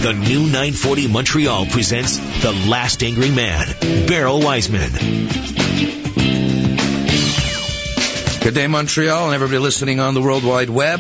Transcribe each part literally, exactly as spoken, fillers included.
The new nine forty Montreal presents The Last Angry Man, Beryl Wiseman. Good day, Montreal, and everybody listening on the World Wide Web.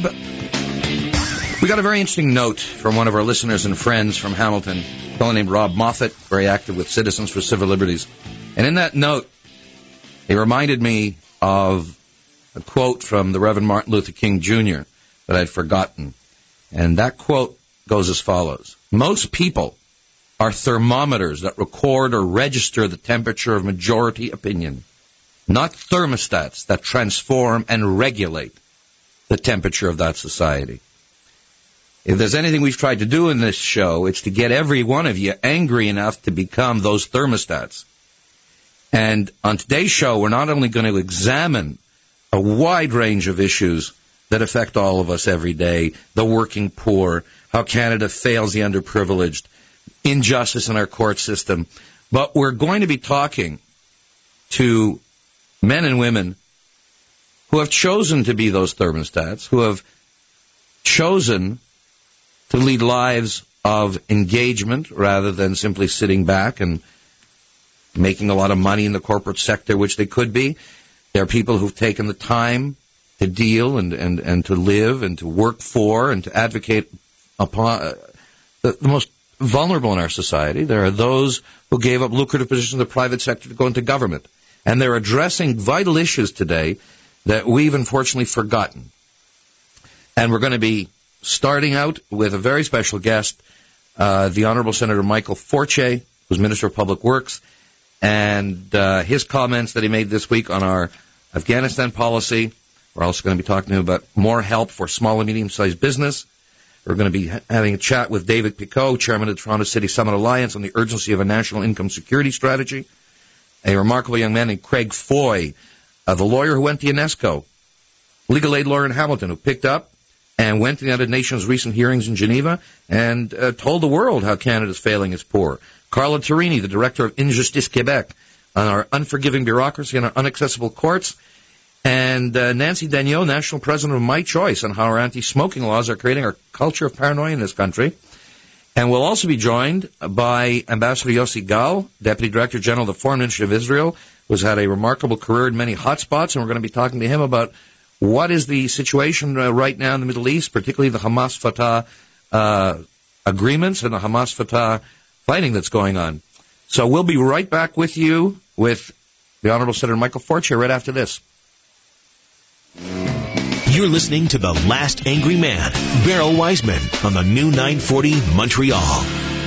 We got a very interesting note from one of our listeners and friends from Hamilton, a fellow named Rob Moffat, very active with Citizens for Civil Liberties. And in that note, he reminded me of a quote from the Reverend Martin Luther King Junior that I'd forgotten. And that quote goes as follows. Most people are thermometers that record or register the temperature of majority opinion, not thermostats that transform and regulate the temperature of that society. If there's anything we've tried to do in this show, it's to get every one of you angry enough to become those thermostats. And on today's show, we're not only going to examine a wide range of issues that affect all of us every day, the working poor, how Canada fails the underprivileged, injustice in our court system. But we're going to be talking to men and women who have chosen to be those thermostats, who have chosen to lead lives of engagement rather than simply sitting back and making a lot of money in the corporate sector, which they could be. There are people who've taken the time to deal and, and, and to live and to work for and to advocate upon uh, the, the most vulnerable in our society. There are those who gave up lucrative positions in the private sector to go into government. And they're addressing vital issues today that we've unfortunately forgotten. And we're going to be starting out with a very special guest, uh, the Honorable Senator Michael Fortier, who's Minister of Public Works, and uh, his comments that he made this week on our Afghanistan policy. We're also going to be talking to him about more help for small and medium-sized business. We're going to be having a chat with David Picot, Chairman of the Toronto City Summit Alliance, on the urgency of a national income security strategy. A remarkable young man named Craig Foy, uh, the lawyer who went to UNESCO, legal aid lawyer in Hamilton, who picked up and went to the United Nations recent hearings in Geneva and uh, told the world how Canada's failing its poor. Carla Torini, the director of Injustice Quebec, on our unforgiving bureaucracy and our inaccessible courts. And uh, Nancy Daniel, national president of My Choice, on how our anti-smoking laws are creating a culture of paranoia in this country. And we'll also be joined by Ambassador Yossi Gal, Deputy Director General of the Foreign Ministry of Israel, who's had a remarkable career in many hotspots, and we're going to be talking to him about what is the situation uh, right now in the Middle East, particularly the Hamas-Fatah uh, agreements and the Hamas-Fatah fighting that's going on. So we'll be right back with you with the Honorable Senator Michael Fortier right after this. You're listening to The Last Angry Man, Beryl Wiseman, on the new nine forty Montreal.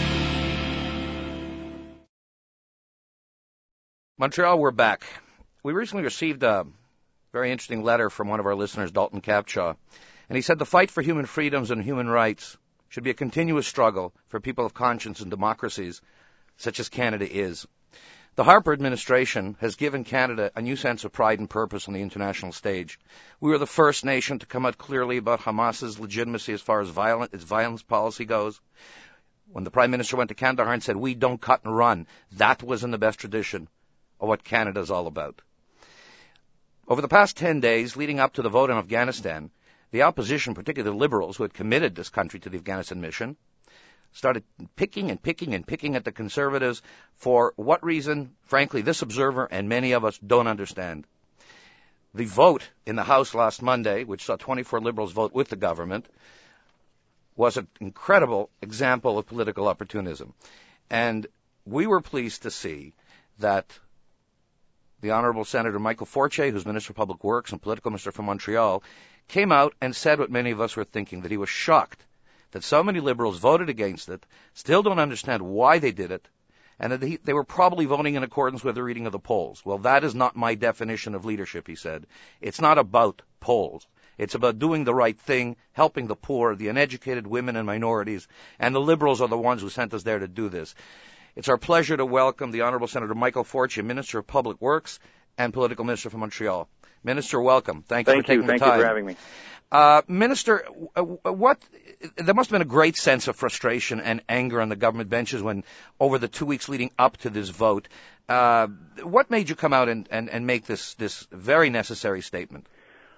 Montreal, we're back. We recently received a very interesting letter from one of our listeners, Dalton Capshaw, and he said the fight for human freedoms and human rights should be a continuous struggle for people of conscience and democracies such as Canada is. The Harper administration has given Canada a new sense of pride and purpose on the international stage. We were the first nation to come out clearly about Hamas's legitimacy as far as violent, its violence policy goes. When the Prime Minister went to Kandahar and said, "We don't cut and run," that was in the best tradition of what Canada is all about. Over the past ten days, leading up to the vote in Afghanistan, the opposition, particularly the Liberals who had committed this country to the Afghanistan mission, started picking and picking and picking at the Conservatives for what reason, frankly, this observer and many of us don't understand. The vote in the House last Monday, which saw twenty-four Liberals vote with the government, was an incredible example of political opportunism. And we were pleased to see that the Honourable Senator Michael Fortier, who's Minister of Public Works and Political Minister from Montreal, came out and said what many of us were thinking, that he was shocked that so many Liberals voted against it, still don't understand why they did it, and that he, they were probably voting in accordance with the reading of the polls. Well, that is not my definition of leadership, he said. It's not about polls. It's about doing the right thing, helping the poor, the uneducated, women and minorities, and the Liberals are the ones who sent us there to do this. It's our pleasure to welcome the Honourable Senator Michael Fortier, Minister of Public Works and Political Minister from Montreal. Minister, welcome. Thank you Thank for taking you. the Thank time. you for having me. Uh, Minister, what there must have been a great sense of frustration and anger on the government benches when, over the two weeks leading up to this vote, uh, what made you come out and, and, and make this, this very necessary statement?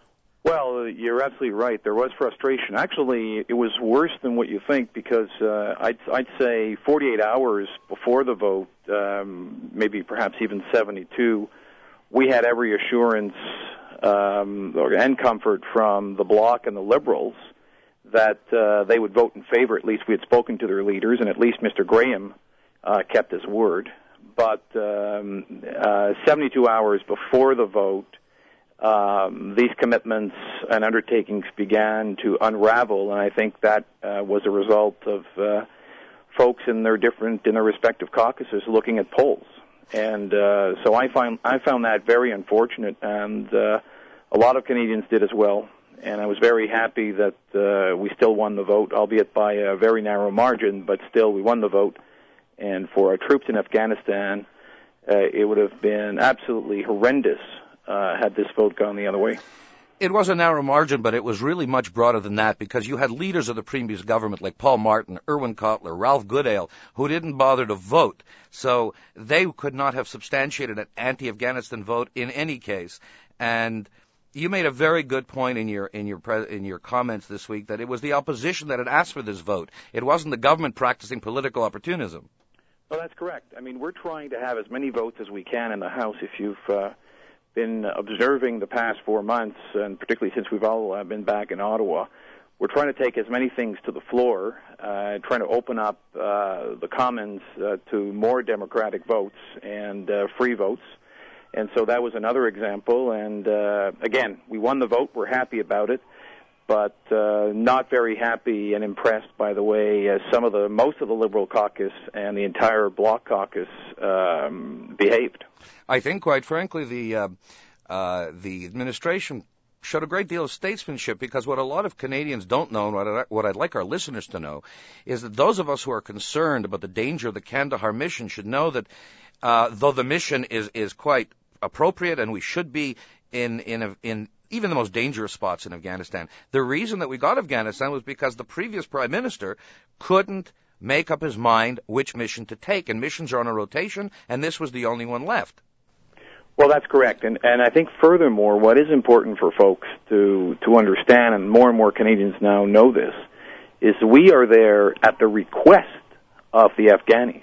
Well, you're absolutely right. There was frustration. Actually, it was worse than what you think because uh, I'd, I'd say forty-eight hours before the vote, um, maybe perhaps even seventy-two, we had every assurance um, and comfort from the Bloc and the Liberals that uh, they would vote in favor. At least we had spoken to their leaders, and at least Mister Graham uh, kept his word. But um, uh, seventy-two hours before the vote, Um, these commitments and undertakings began to unravel, and I think that uh, was a result of uh, folks in their different, in their respective caucuses looking at polls. And uh, so I find I found that very unfortunate, and uh, a lot of Canadians did as well. And I was very happy that uh, we still won the vote, albeit by a very narrow margin, but still we won the vote. And for our troops in Afghanistan, uh, it would have been absolutely horrendous Uh, had this vote gone the other way. It was a narrow margin, but it was really much broader than that because you had leaders of the previous government like Paul Martin, Irwin Cotler, Ralph Goodale, who didn't bother to vote. So they could not have substantiated an anti-Afghanistan vote in any case. And you made a very good point in your in your pre- in your comments this week that it was the opposition that had asked for this vote. It wasn't the government practicing political opportunism. Well, that's correct. I mean, we're trying to have as many votes as we can in the House. If you've uh, been observing the past four months, and particularly since we've all uh, been back in Ottawa, we're trying to take as many things to the floor, uh, trying to open up uh, the Commons uh, to more democratic votes and uh, free votes. And so that was another example. And uh, again, we won the vote. We're happy about it, but uh, not very happy and impressed by the way uh, some of the most of the Liberal caucus and the entire Bloc caucus um, behaved. I think, quite frankly, the uh, uh, the administration showed a great deal of statesmanship because what a lot of Canadians don't know, and what, I, what I'd like our listeners to know, is that those of us who are concerned about the danger of the Kandahar mission should know that uh, though the mission is, is quite appropriate and we should be in in a, in even the most dangerous spots in Afghanistan, the reason that we got Afghanistan was because the previous prime minister couldn't make up his mind which mission to take, and missions are on a rotation, and this was the only one left. Well, that's correct, and and I think furthermore, what is important for folks to to understand, and more and more Canadians now know this, is we are there at the request of the Afghanis,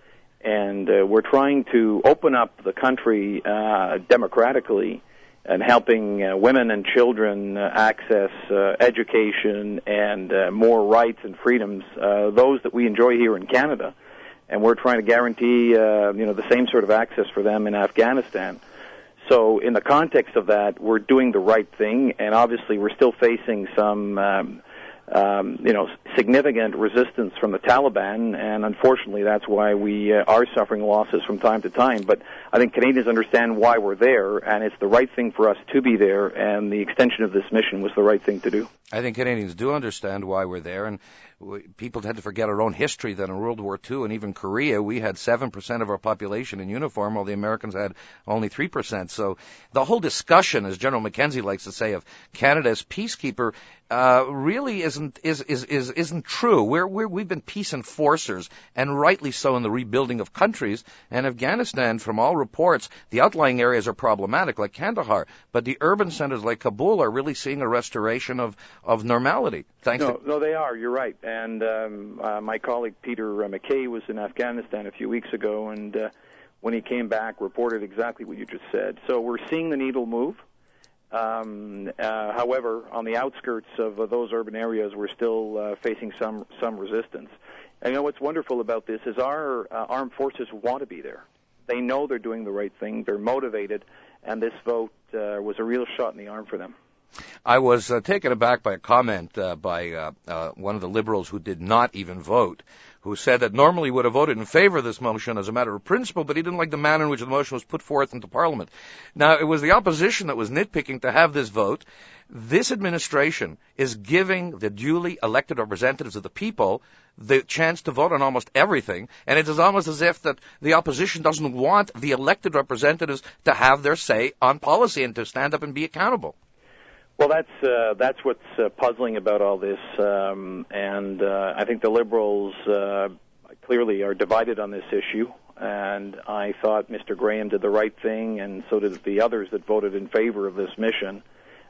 and uh, we're trying to open up the country uh, democratically, and helping uh, women and children uh, access uh, education and uh, more rights and freedoms, uh, those that we enjoy here in Canada. And we're trying to guarantee, uh, you know, the same sort of access for them in Afghanistan. So in the context of that, we're doing the right thing, and obviously we're still facing some, um, um, you know, significant resistance from the Taliban, and unfortunately that's why we uh, are suffering losses from time to time. But I think Canadians understand why we're there, and it's the right thing for us to be there, and the extension of this mission was the right thing to do. I think Canadians do understand why we're there, and we, people tend to forget our own history that in World War Two and even Korea, we had seven percent of our population in uniform, while the Americans had only three percent. So the whole discussion, as General Mackenzie likes to say, of Canada as peacekeeper uh, really isn't is, is, is, isn't true. We're, we're, we've been peace enforcers, and rightly so in the rebuilding of countries. And Afghanistan, from all reports, the outlying areas are problematic, like Kandahar, but the urban centers like Kabul are really seeing a restoration of, of normality. Thanks no, to... no, they are. You're right. And um, uh, my colleague Peter uh, McKay was in Afghanistan a few weeks ago, and uh, when he came back, reported exactly what you just said. So we're seeing the needle move. Um, uh, however, on the outskirts of uh, those urban areas, we're still uh, facing some some resistance. And you know what's wonderful about this is our uh, armed forces want to be there. They know they're doing the right thing. They're motivated, and this vote uh, was a real shot in the arm for them. I was uh, taken aback by a comment uh, by uh, uh, one of the Liberals who did not even vote, who said that normally would have voted in favor of this motion as a matter of principle, but he didn't like the manner in which the motion was put forth into Parliament. Now, it was the opposition that was nitpicking to have this vote. This administration is giving the duly elected representatives of the people the chance to vote on almost everything, and it is almost as if that the opposition doesn't want the elected representatives to have their say on policy and to stand up and be accountable. Well, that's uh, that's what's uh, puzzling about all this, um, and uh, I think the Liberals uh, clearly are divided on this issue, and I thought Mister Graham did the right thing, and so did the others that voted in favor of this mission.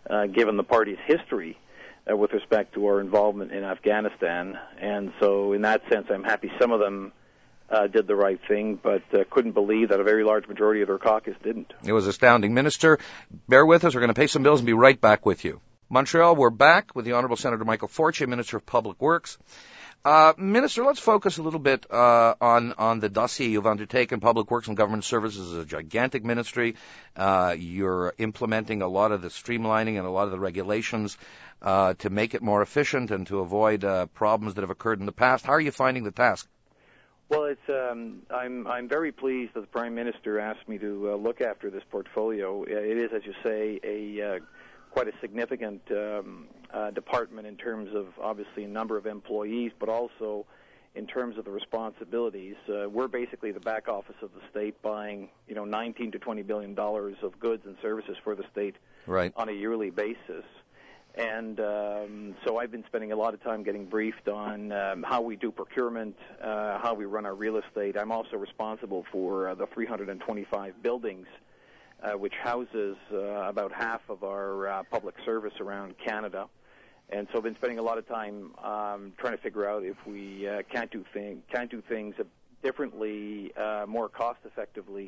uh, given the party's history uh, with respect to our involvement in Afghanistan. And so in that sense, I'm happy some of them uh, did the right thing, but uh, couldn't believe that a very large majority of their caucus didn't. It was astounding. Minister, bear with us. We're going to pay some bills and be right back with you. Montreal, we're back with the Honourable Senator Michael Fortier, Minister of Public Works. Uh, Minister, let's focus a little bit uh, on on the dossier you've undertaken. Public Works and Government Services is a gigantic ministry. Uh, you're implementing a lot of the streamlining and a lot of the regulations uh, to make it more efficient and to avoid uh, problems that have occurred in the past. How are you finding the task? Well, it's um, I'm I'm very pleased that the Prime Minister asked me to uh, look after this portfolio. It is, as you say, a uh, quite a significant um, uh, department in terms of obviously a number of employees, but also in terms of the responsibilities. Uh, we're basically the back office of the state, buying you know nineteen to twenty billion dollars of goods and services for the state right. on a yearly basis. And um, so I've been spending a lot of time getting briefed on um, how we do procurement, uh, how we run our real estate. I'm also responsible for uh, the three hundred twenty-five buildings, uh, which houses uh, about half of our uh, public service around Canada. And so I've been spending a lot of time um, trying to figure out if we uh, can't do thing, can't do things differently, uh, more cost effectively,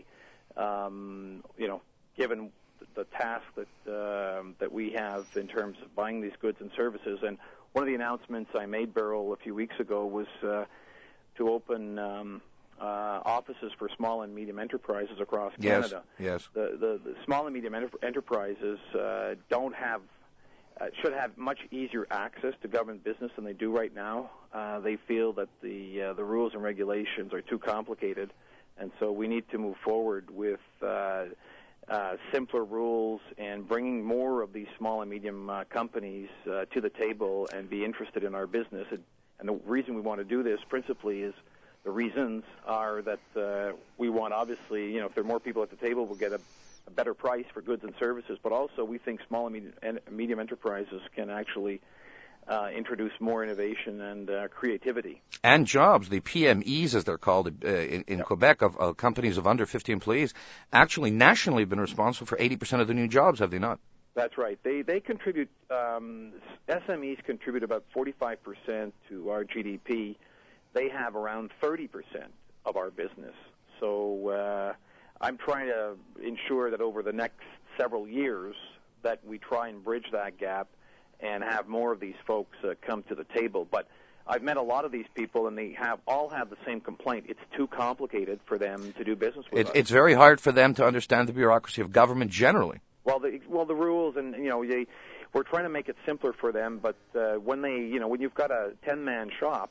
um, you know, given the task that uh, that we have in terms of buying these goods and services. And one of the announcements I made, Beryl, a few weeks ago was uh, to open um, uh, offices for small and medium enterprises across Canada. Yes, yes. The, the, the small and medium enter- enterprises uh, don't have, uh, should have much easier access to government business than they do right now. Uh, they feel that the uh, the rules and regulations are too complicated, and so we need to move forward with uh, Uh, simpler rules and bringing more of these small and medium uh, companies uh, to the table and be interested in our business. And, and the reason we want to do this principally is the reasons are that uh, we want, obviously, you know, if there are more people at the table, we'll get a, a better price for goods and services, but also we think small and medium, and medium enterprises can actually Uh, introduce more innovation and uh, creativity. And jobs. The P M Es, as they're called uh, in, in yep. Quebec, of uh, companies of under fifty employees, actually nationally have been responsible for eighty percent of the new jobs, have they not? That's right. They they contribute, um, S M Es contribute about forty-five percent to our G D P. They have around thirty percent of our business. So uh, I'm trying to ensure that over the next several years that we try and bridge that gap and have more of these folks uh, come to the table. But I've met a lot of these people, and they have all have the same complaint. It's too complicated for them to do business with it, us. It's very hard for them to understand the bureaucracy of government generally. Well, the, well, the rules, and you know, they, we're trying to make it simpler for them. But uh, when they, you know, when you've got a ten-man shop,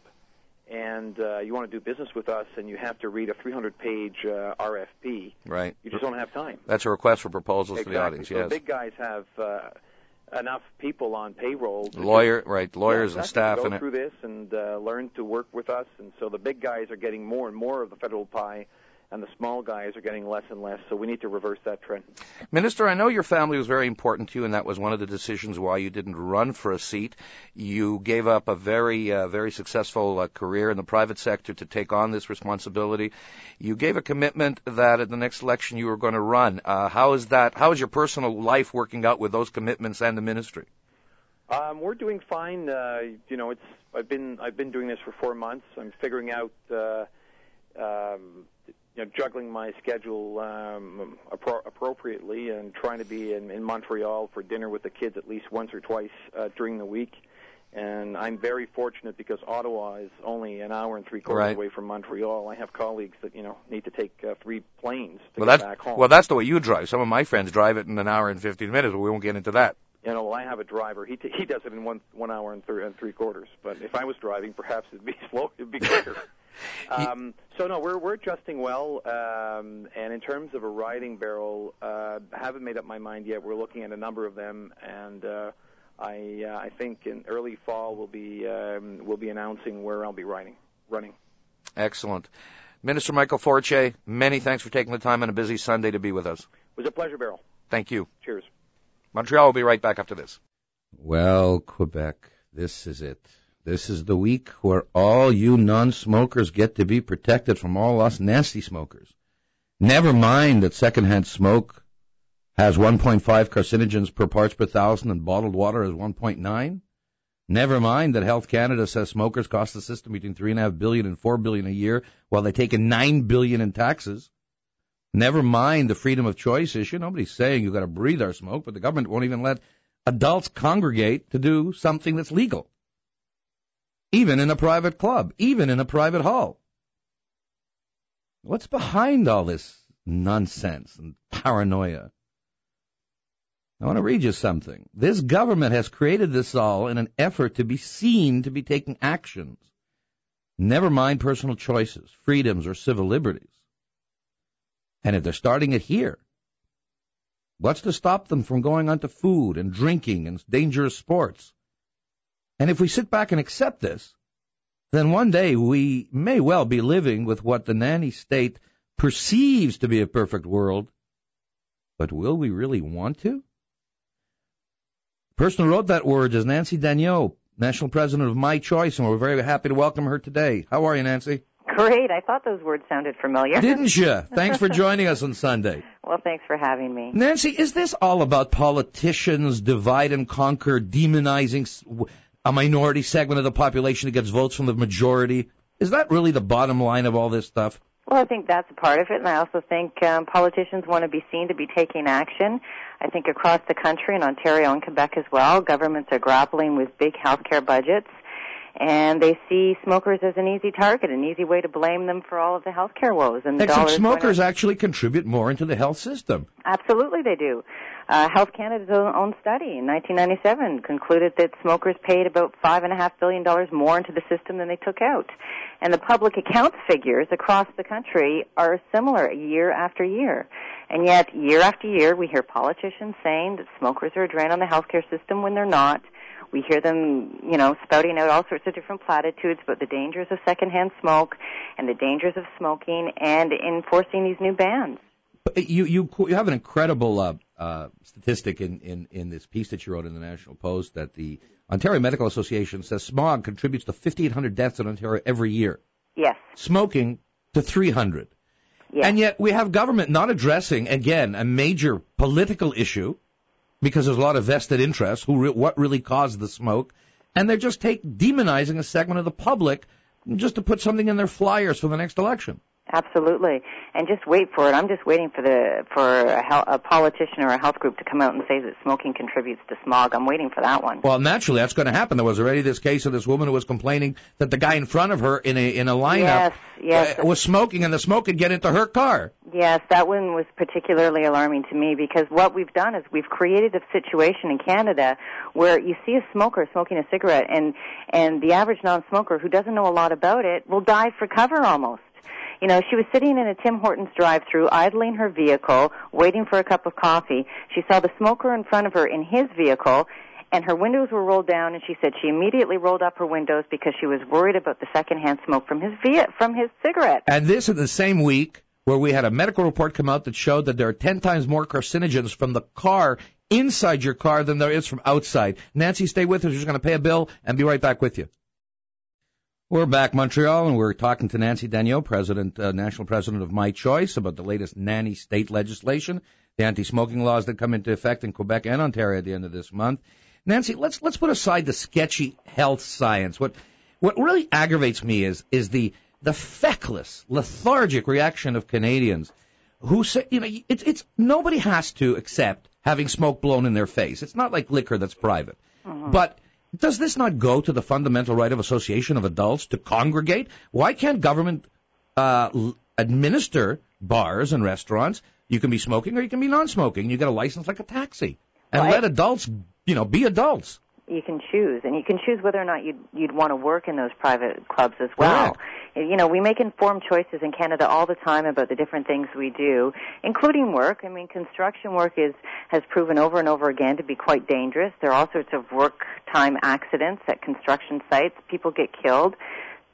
and uh, you want to do business with us, and you have to read a three hundred page uh, R F P, right? You just don't have time. That's a request for proposals exactly. to the audience. So yes. the big guys have Uh, enough people on payroll. Lawyer, just, right, lawyers yeah, exactly, and staff. To go and through this and uh, learn to work with us. And so the big guys are getting more and more of the federal pie, and the small guys are getting less and less. So we need to reverse that trend. Minister, I know your family was very important to you, and that was one of the decisions why you didn't run for a seat. You gave up a very, uh, very successful uh, career in the private sector to take on this responsibility. You gave a commitment that at the next election you were going to run. Uh, how is that? How is your personal life working out with those commitments and the ministry? Um, we're doing fine. Uh, you know, it's I've been I've been doing this for four months. I'm figuring out. Uh, um, You know, juggling my schedule um, appro- appropriately and trying to be in, in Montreal for dinner with the kids at least once or twice uh, during the week. And I'm very fortunate because Ottawa is only an hour and three quarters right. away from Montreal. I have colleagues that, you know, need to take uh, three planes to well, get that's, back home. Well, that's the way you drive. Some of my friends drive it in an hour and fifteen minutes, but we won't get into that. You know, well, I have a driver. He t- he does it in one one hour and, th- and three quarters. But if I was driving, perhaps it'd be slow. It'd be quicker. Um, so no, we're we're adjusting well, um, and in terms of a riding barrel, uh, haven't made up my mind yet. We're looking at a number of them, and uh, I uh, I think in early fall we'll be um, we'll be announcing where I'll be riding running. Excellent, Minister Michael Fortier. Many thanks for taking the time on a busy Sunday to be with us. It was a pleasure, Beryl. Thank you. Cheers. Montreal will be right back after this. Well, Quebec, this is it. This is the week where all you non-smokers get to be protected from all us nasty smokers. Never mind that secondhand smoke has one point five carcinogens per parts per thousand and bottled water has one point nine. Never mind that Health Canada says smokers cost the system between three point five billion dollars and four billion dollars a year while they take in nine billion dollars in taxes. Never mind the freedom of choice issue. Nobody's saying you've got to breathe our smoke, but the government won't even let adults congregate to do something that's legal. Even in a private club, even in a private hall. What's behind all this nonsense and paranoia? I want to read you something. This government has created this all in an effort to be seen to be taking actions. Never mind personal choices, freedoms, or civil liberties. And if they're starting it here, what's to stop them from going on to food and drinking and dangerous sports? And if we sit back and accept this, then one day we may well be living with what the nanny state perceives to be a perfect world. But will we really want to? The person who wrote that word is Nancy Daniot, National President of My Choice, and we're very happy to welcome her today. How are you, Nancy? Great. I thought those words sounded familiar. Didn't you? Thanks for joining us on Sunday. Well, thanks for having me. Nancy, is this all about politicians divide and conquer, demonizing a minority segment of the population that gets votes from the majority? Is that really the bottom line of all this stuff? Well, I think that's a part of it, and I also think um, politicians want to be seen to be taking action. I think across the country, in Ontario and Quebec as well, governments are grappling with big healthcare budgets, and they see smokers as an easy target, an easy way to blame them for all of the healthcare woes. And the Except dollars smokers actually contribute more into the health system. Absolutely they do. Uh, Health Canada's own study in nineteen ninety-seven concluded that smokers paid about five point five billion dollars more into the system than they took out. And the public accounts figures across the country are similar year after year. And yet, year after year, we hear politicians saying that smokers are a drain on the healthcare system when they're not. We hear them, you know, spouting out all sorts of different platitudes about the dangers of secondhand smoke and the dangers of smoking and enforcing these new bans. You you, you have an incredible uh, uh, statistic in, in, in this piece that you wrote in the National Post that the Ontario Medical Association says smog contributes to fifty-eight hundred deaths in Ontario every year. Yes. Smoking to three hundred. Yes. And yet we have government not addressing, again, a major political issue because there's a lot of vested interests, who re- what really caused the smoke, and they're just take demonizing a segment of the public just to put something in their flyers for the next election. Absolutely, and just wait for it. I'm just waiting for the for a, health, a politician or a health group to come out and say that smoking contributes to smog. I'm waiting for that one. Well, naturally, that's going to happen. There was already this case of this woman who was complaining that the guy in front of her in a in a lineup yes, yes. Uh, was smoking, and the smoke could get into her car. Yes, that one was particularly alarming to me because what we've done is we've created a situation in Canada where you see a smoker smoking a cigarette, and and the average non-smoker who doesn't know a lot about it will dive for cover almost. You know, she was sitting in a Tim Hortons drive-thru, idling her vehicle, waiting for a cup of coffee. She saw the smoker in front of her in his vehicle, and her windows were rolled down, and she said she immediately rolled up her windows because she was worried about the secondhand smoke from his via- from his cigarette. And this is the same week where we had a medical report come out that showed that there are ten times more carcinogens from the car inside your car than there is from outside. Nancy, stay with us. We're just going to pay a bill and be right back with you. We're back, Montreal, and we're talking to Nancy Daniot, President, uh, National President of My Choice, about the latest nanny state legislation, the anti-smoking laws that come into effect in Quebec and Ontario at the end of this month. Nancy, let's let's put aside the sketchy health science. What what really aggravates me is is the the feckless, lethargic reaction of Canadians who say, you know, it's it's nobody has to accept having smoke blown in their face. It's not like liquor that's private, mm-hmm. but. Does this not go to the fundamental right of association of adults to congregate? Why can't government uh, l- administer bars and restaurants? You can be smoking or you can be non-smoking. You get a license like a taxi. And well, let I, adults, you know, be adults. You can choose, and you can choose whether or not you'd, you'd want to work in those private clubs as well. Correct. You know, we make informed choices in Canada all the time about the different things we do, including work. I mean, construction work is has proven over and over again to be quite dangerous. There are all sorts of work time accidents at construction sites. People get killed.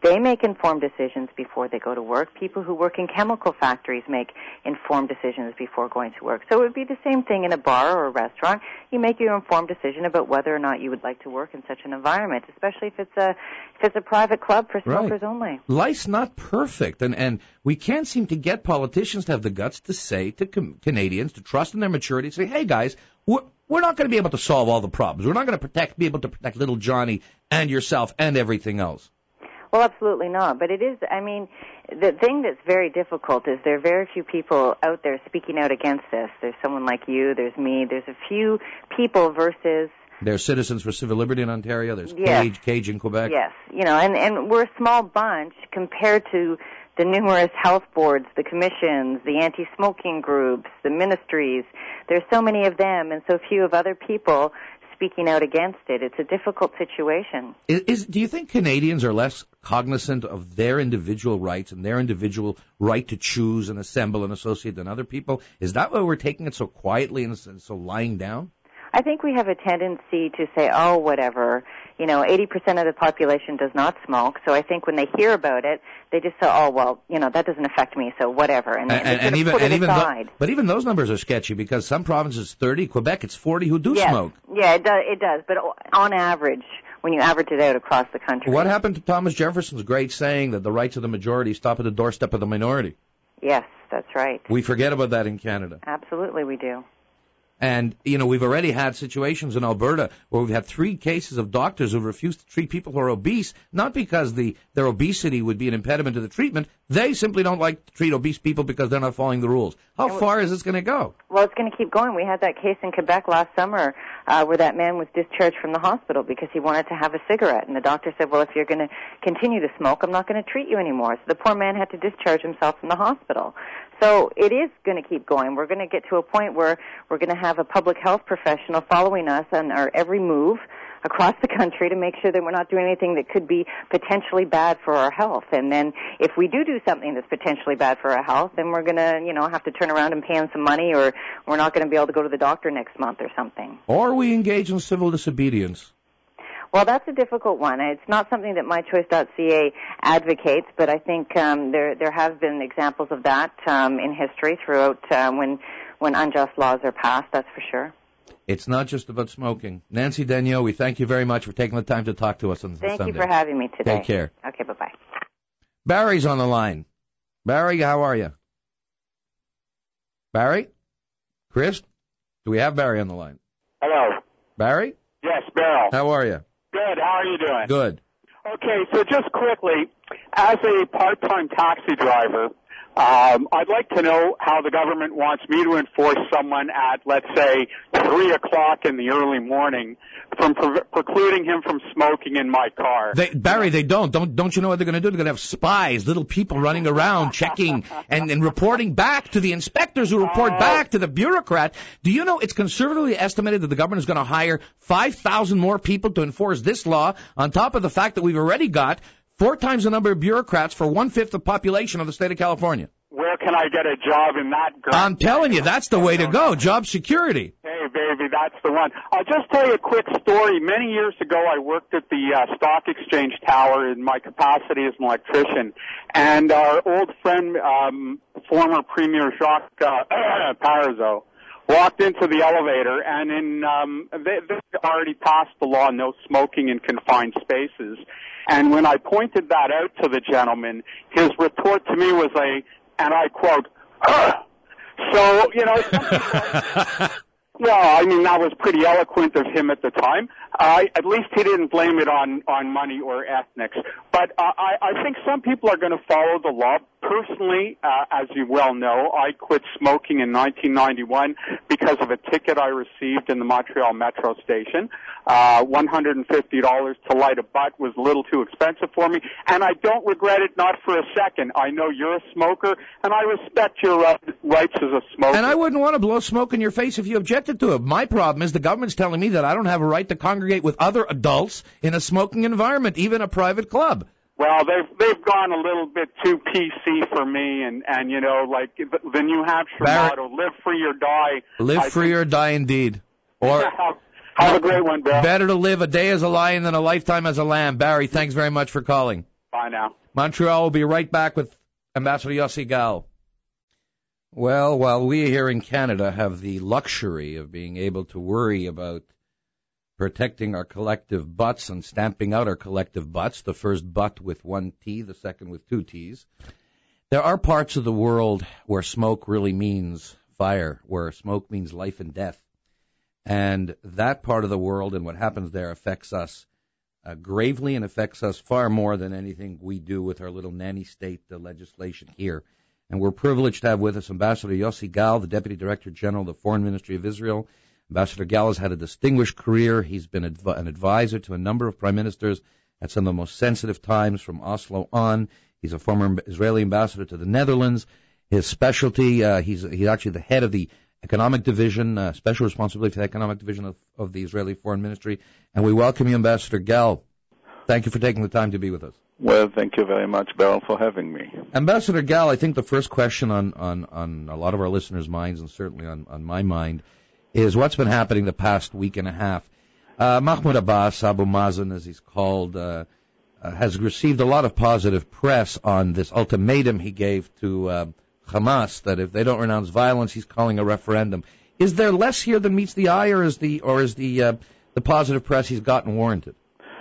They make informed decisions before they go to work. People who work in chemical factories make informed decisions before going to work. So it would be the same thing in a bar or a restaurant. You make your informed decision about whether or not you would like to work in such an environment, especially if it's a if it's a private club for smokers right. only. Life's not perfect, and and we can't seem to get politicians to have the guts to say to com- Canadians to trust in their maturity, to say, hey guys, we're, we're not going to be able to solve all the problems. We're not going to protect, be able to protect little Johnny and yourself and everything else. Well, absolutely not. But it is, I mean, the thing that's very difficult is there are very few people out there speaking out against this. There's someone like you, there's me, there's a few people versus... There's Citizens for Civil Liberty in Ontario, there's yes. Cage, Cage in Quebec. Yes, you know, and, and we're a small bunch compared to the numerous health boards, the commissions, the anti-smoking groups, the ministries. There's so many of them and so few of other people speaking out against it. It's a difficult situation. Is, is do you think Canadians are less cognizant of their individual rights and their individual right to choose and assemble and associate than other people? Is that why we're taking it so quietly and so lying down? I think we have a tendency to say, oh, whatever. You know, eighty percent of the population does not smoke, so I think when they hear about it, they just say, oh, well, you know, that doesn't affect me, so whatever. And, and, and, and even, put it and even aside. Th- but even those numbers are sketchy because some provinces thirty, Quebec it's forty who do yes. smoke. Yeah, it does, it does, but on average, when you average it out across the country. What happened to Thomas Jefferson's great saying that the rights of the majority stop at the doorstep of the minority? Yes, that's right. We forget about that in Canada. Absolutely we do. And, you know, we've already had situations in Alberta where we've had three cases of doctors who refused to treat people who are obese, not because the their obesity would be an impediment to the treatment. They simply don't like to treat obese people because they're not following the rules. How and far is this going to go? Well, it's going to keep going. We had that case in Quebec last summer uh, where that man was discharged from the hospital because he wanted to have a cigarette. And the doctor said, well, if you're going to continue to smoke, I'm not going to treat you anymore. So the poor man had to discharge himself from the hospital. So it is going to keep going. We're going to get to a point where we're going to have a public health professional following us on our every move across the country to make sure that we're not doing anything that could be potentially bad for our health. And then if we do do something that's potentially bad for our health, then we're going to, you know, have to turn around and pay him some money, or we're not going to be able to go to the doctor next month or something. Or we engage in civil disobedience. Well, that's a difficult one. It's not something that my choice dot c a advocates, but I think um, there there have been examples of that um, in history throughout uh, when when unjust laws are passed, that's for sure. It's not just about smoking. Nancy Daniel, we thank you very much for taking the time to talk to us on Thank Sunday. you for having me today. Take care. Okay, bye-bye. Barry's on the line. Barry, how are you? Barry? Chris? Do we have Barry on the line? Hello. Barry? Yes, Beryl. How are you? Good. How are you doing? Good. Okay, so just quickly, as a part-time taxi driver, um, I'd like to know how the government wants me to enforce someone at, let's say, three o'clock in the early morning from pre- precluding him from smoking in my car. They, Barry, they don't. Don't don't you know what they're going to do? They're going to have spies, little people running around checking and, and reporting back to the inspectors who report uh, back to the bureaucrat. Do you know it's conservatively estimated that the government is going to hire five thousand more people to enforce this law on top of the fact that we've already got four times the number of bureaucrats for one-fifth the population of the state of California? Where can I get a job in that? I'm telling you, that's the way to go. Job security. Hey, baby, that's the one. I'll just tell you a quick story. Many years ago, I worked at the uh, Stock Exchange Tower in my capacity as an electrician. And our old friend, um, former Premier Jacques uh, Parizeau, walked into the elevator, and in um, they, they already passed the law, no smoking in confined spaces. And when I pointed that out to the gentleman, his retort to me was a, and I quote, Ugh! So, you know, well, I mean, that was pretty eloquent of him at the time. Uh, at least he didn't blame it on, on money or ethnics. But uh, I, I think some people are going to follow the law. Personally, uh, as you well know, I quit smoking in nineteen ninety-one because of a ticket I received in the Montreal Metro station. Uh, one hundred fifty dollars to light a butt was a little too expensive for me, and I don't regret it, not for a second. I know you're a smoker, and I respect your uh, rights as a smoker. And I wouldn't want to blow smoke in your face if you objected to it. My problem is the government's telling me that I don't have a right to congregate with other adults in a smoking environment, even a private club. Well, they've they've gone a little bit too P C for me, and, and you know, like the, the New Hampshire Barrett, motto, live free or die. Live I free think, or die indeed. Or have, have a great one, Bill. Better to live a day as a lion than a lifetime as a lamb. Barry, thanks very much for calling. Bye now. Montreal will be right back with Ambassador Yossi Gal. Well, while we here in Canada have the luxury of being able to worry about protecting our collective butts and stamping out our collective butts, the first butt with one T, the second with two T's, there are parts of the world where smoke really means fire, where smoke means life and death. And that part of the world and what happens there affects us uh, gravely and affects us far more than anything we do with our little nanny state uh, legislation here. And we're privileged to have with us Ambassador Yossi Gal, the Deputy Director General of the Foreign Ministry of Israel. Ambassador Gal has had a distinguished career. He's been adv- an advisor to a number of prime ministers at some of the most sensitive times from Oslo on. He's a former Israeli ambassador to the Netherlands. His specialty, uh, he's, he's actually the head of the economic division, uh, special responsibility for the economic division of, of the Israeli Foreign Ministry. And we welcome you, Ambassador Gal. Thank you for taking the time to be with us. Well, thank you very much, Beryl, for having me. Ambassador Gal, I think the first question on, on, on a lot of our listeners' minds, and certainly on, on my mind, is what's been happening the past week and a half. Uh, Mahmoud Abbas, Abu Mazen, as he's called, uh, uh, has received a lot of positive press on this ultimatum he gave to uh, Hamas, that if they don't renounce violence, he's calling a referendum. Is there less here than meets the eye, or is the, or is the, uh, the positive press he's gotten warranted?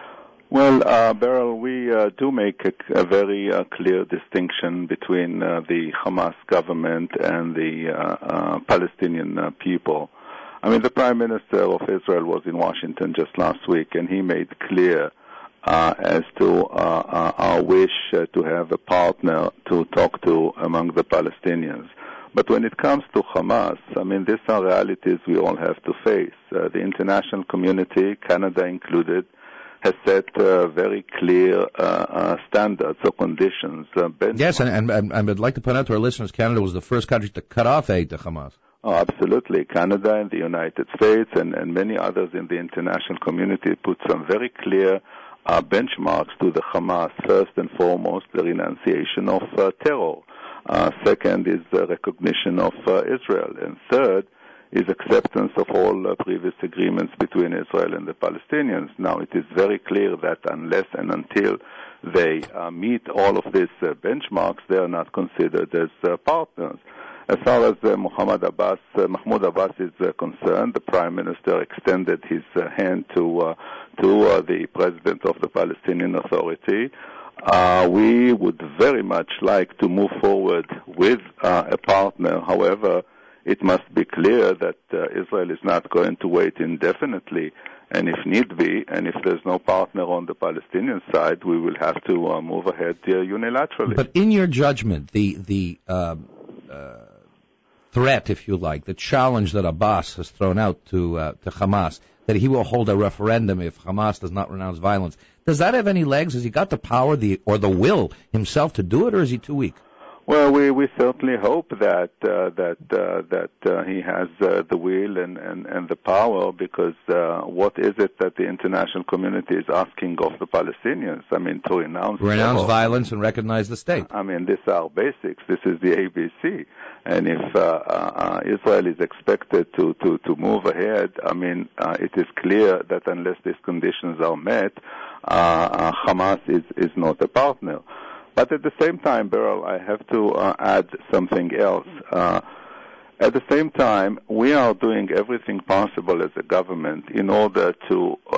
Well, uh, Beryl, we uh, do make a, a very uh, clear distinction between uh, the Hamas government and the uh, uh, Palestinian uh, people. I mean, the Prime Minister of Israel was in Washington just last week, and he made clear uh, as to uh, uh, our wish uh, to have a partner to talk to among the Palestinians. But when it comes to Hamas, I mean, these are realities we all have to face. Uh, the international community, Canada included, has set uh, very clear uh, uh, standards or conditions. Uh, yes, and, and, and I would like to point out to our listeners, Canada was the first country to cut off aid to Hamas. Oh, absolutely. Canada and the United States and, and many others in the international community put some very clear uh, benchmarks to the Hamas. First and foremost, the renunciation of uh, terror. Uh, second is the recognition of uh, Israel. And third is acceptance of all uh, previous agreements between Israel and the Palestinians. Now, it is very clear that unless and until they uh, meet all of these uh, benchmarks, they are not considered as uh, partners. As far as uh, Muhammad Abbas, uh, Mahmoud Abbas is uh, concerned, the Prime Minister extended his uh, hand to uh, to uh, the President of the Palestinian Authority. Uh, we would very much like to move forward with uh, a partner. However, it must be clear that uh, Israel is not going to wait indefinitely, and if need be, and if there's no partner on the Palestinian side, we will have to uh, move ahead uh, unilaterally. But in your judgment, the the uh, uh, threat, if you like, the challenge that Abbas has thrown out to uh, to Hamas, that he will hold a referendum if Hamas does not renounce violence, does that have any legs? Has he got the power the or the will himself to do it, or is he too weak? Well, we, we certainly hope that uh, that uh, that uh, he has uh, the will and, and, and the power, because uh, what is it that the international community is asking of the Palestinians? I mean, to renounce renounce terror. violence and recognize the state. I mean, these are basics. This is the A B C. And if uh, uh, Israel is expected to, to, to move ahead, I mean, uh, it is clear that unless these conditions are met, uh, uh, Hamas is, is not a partner. But at the same time, Beryl, I have to uh, add something else. Uh, at the same time, we are doing everything possible as a government in order to uh,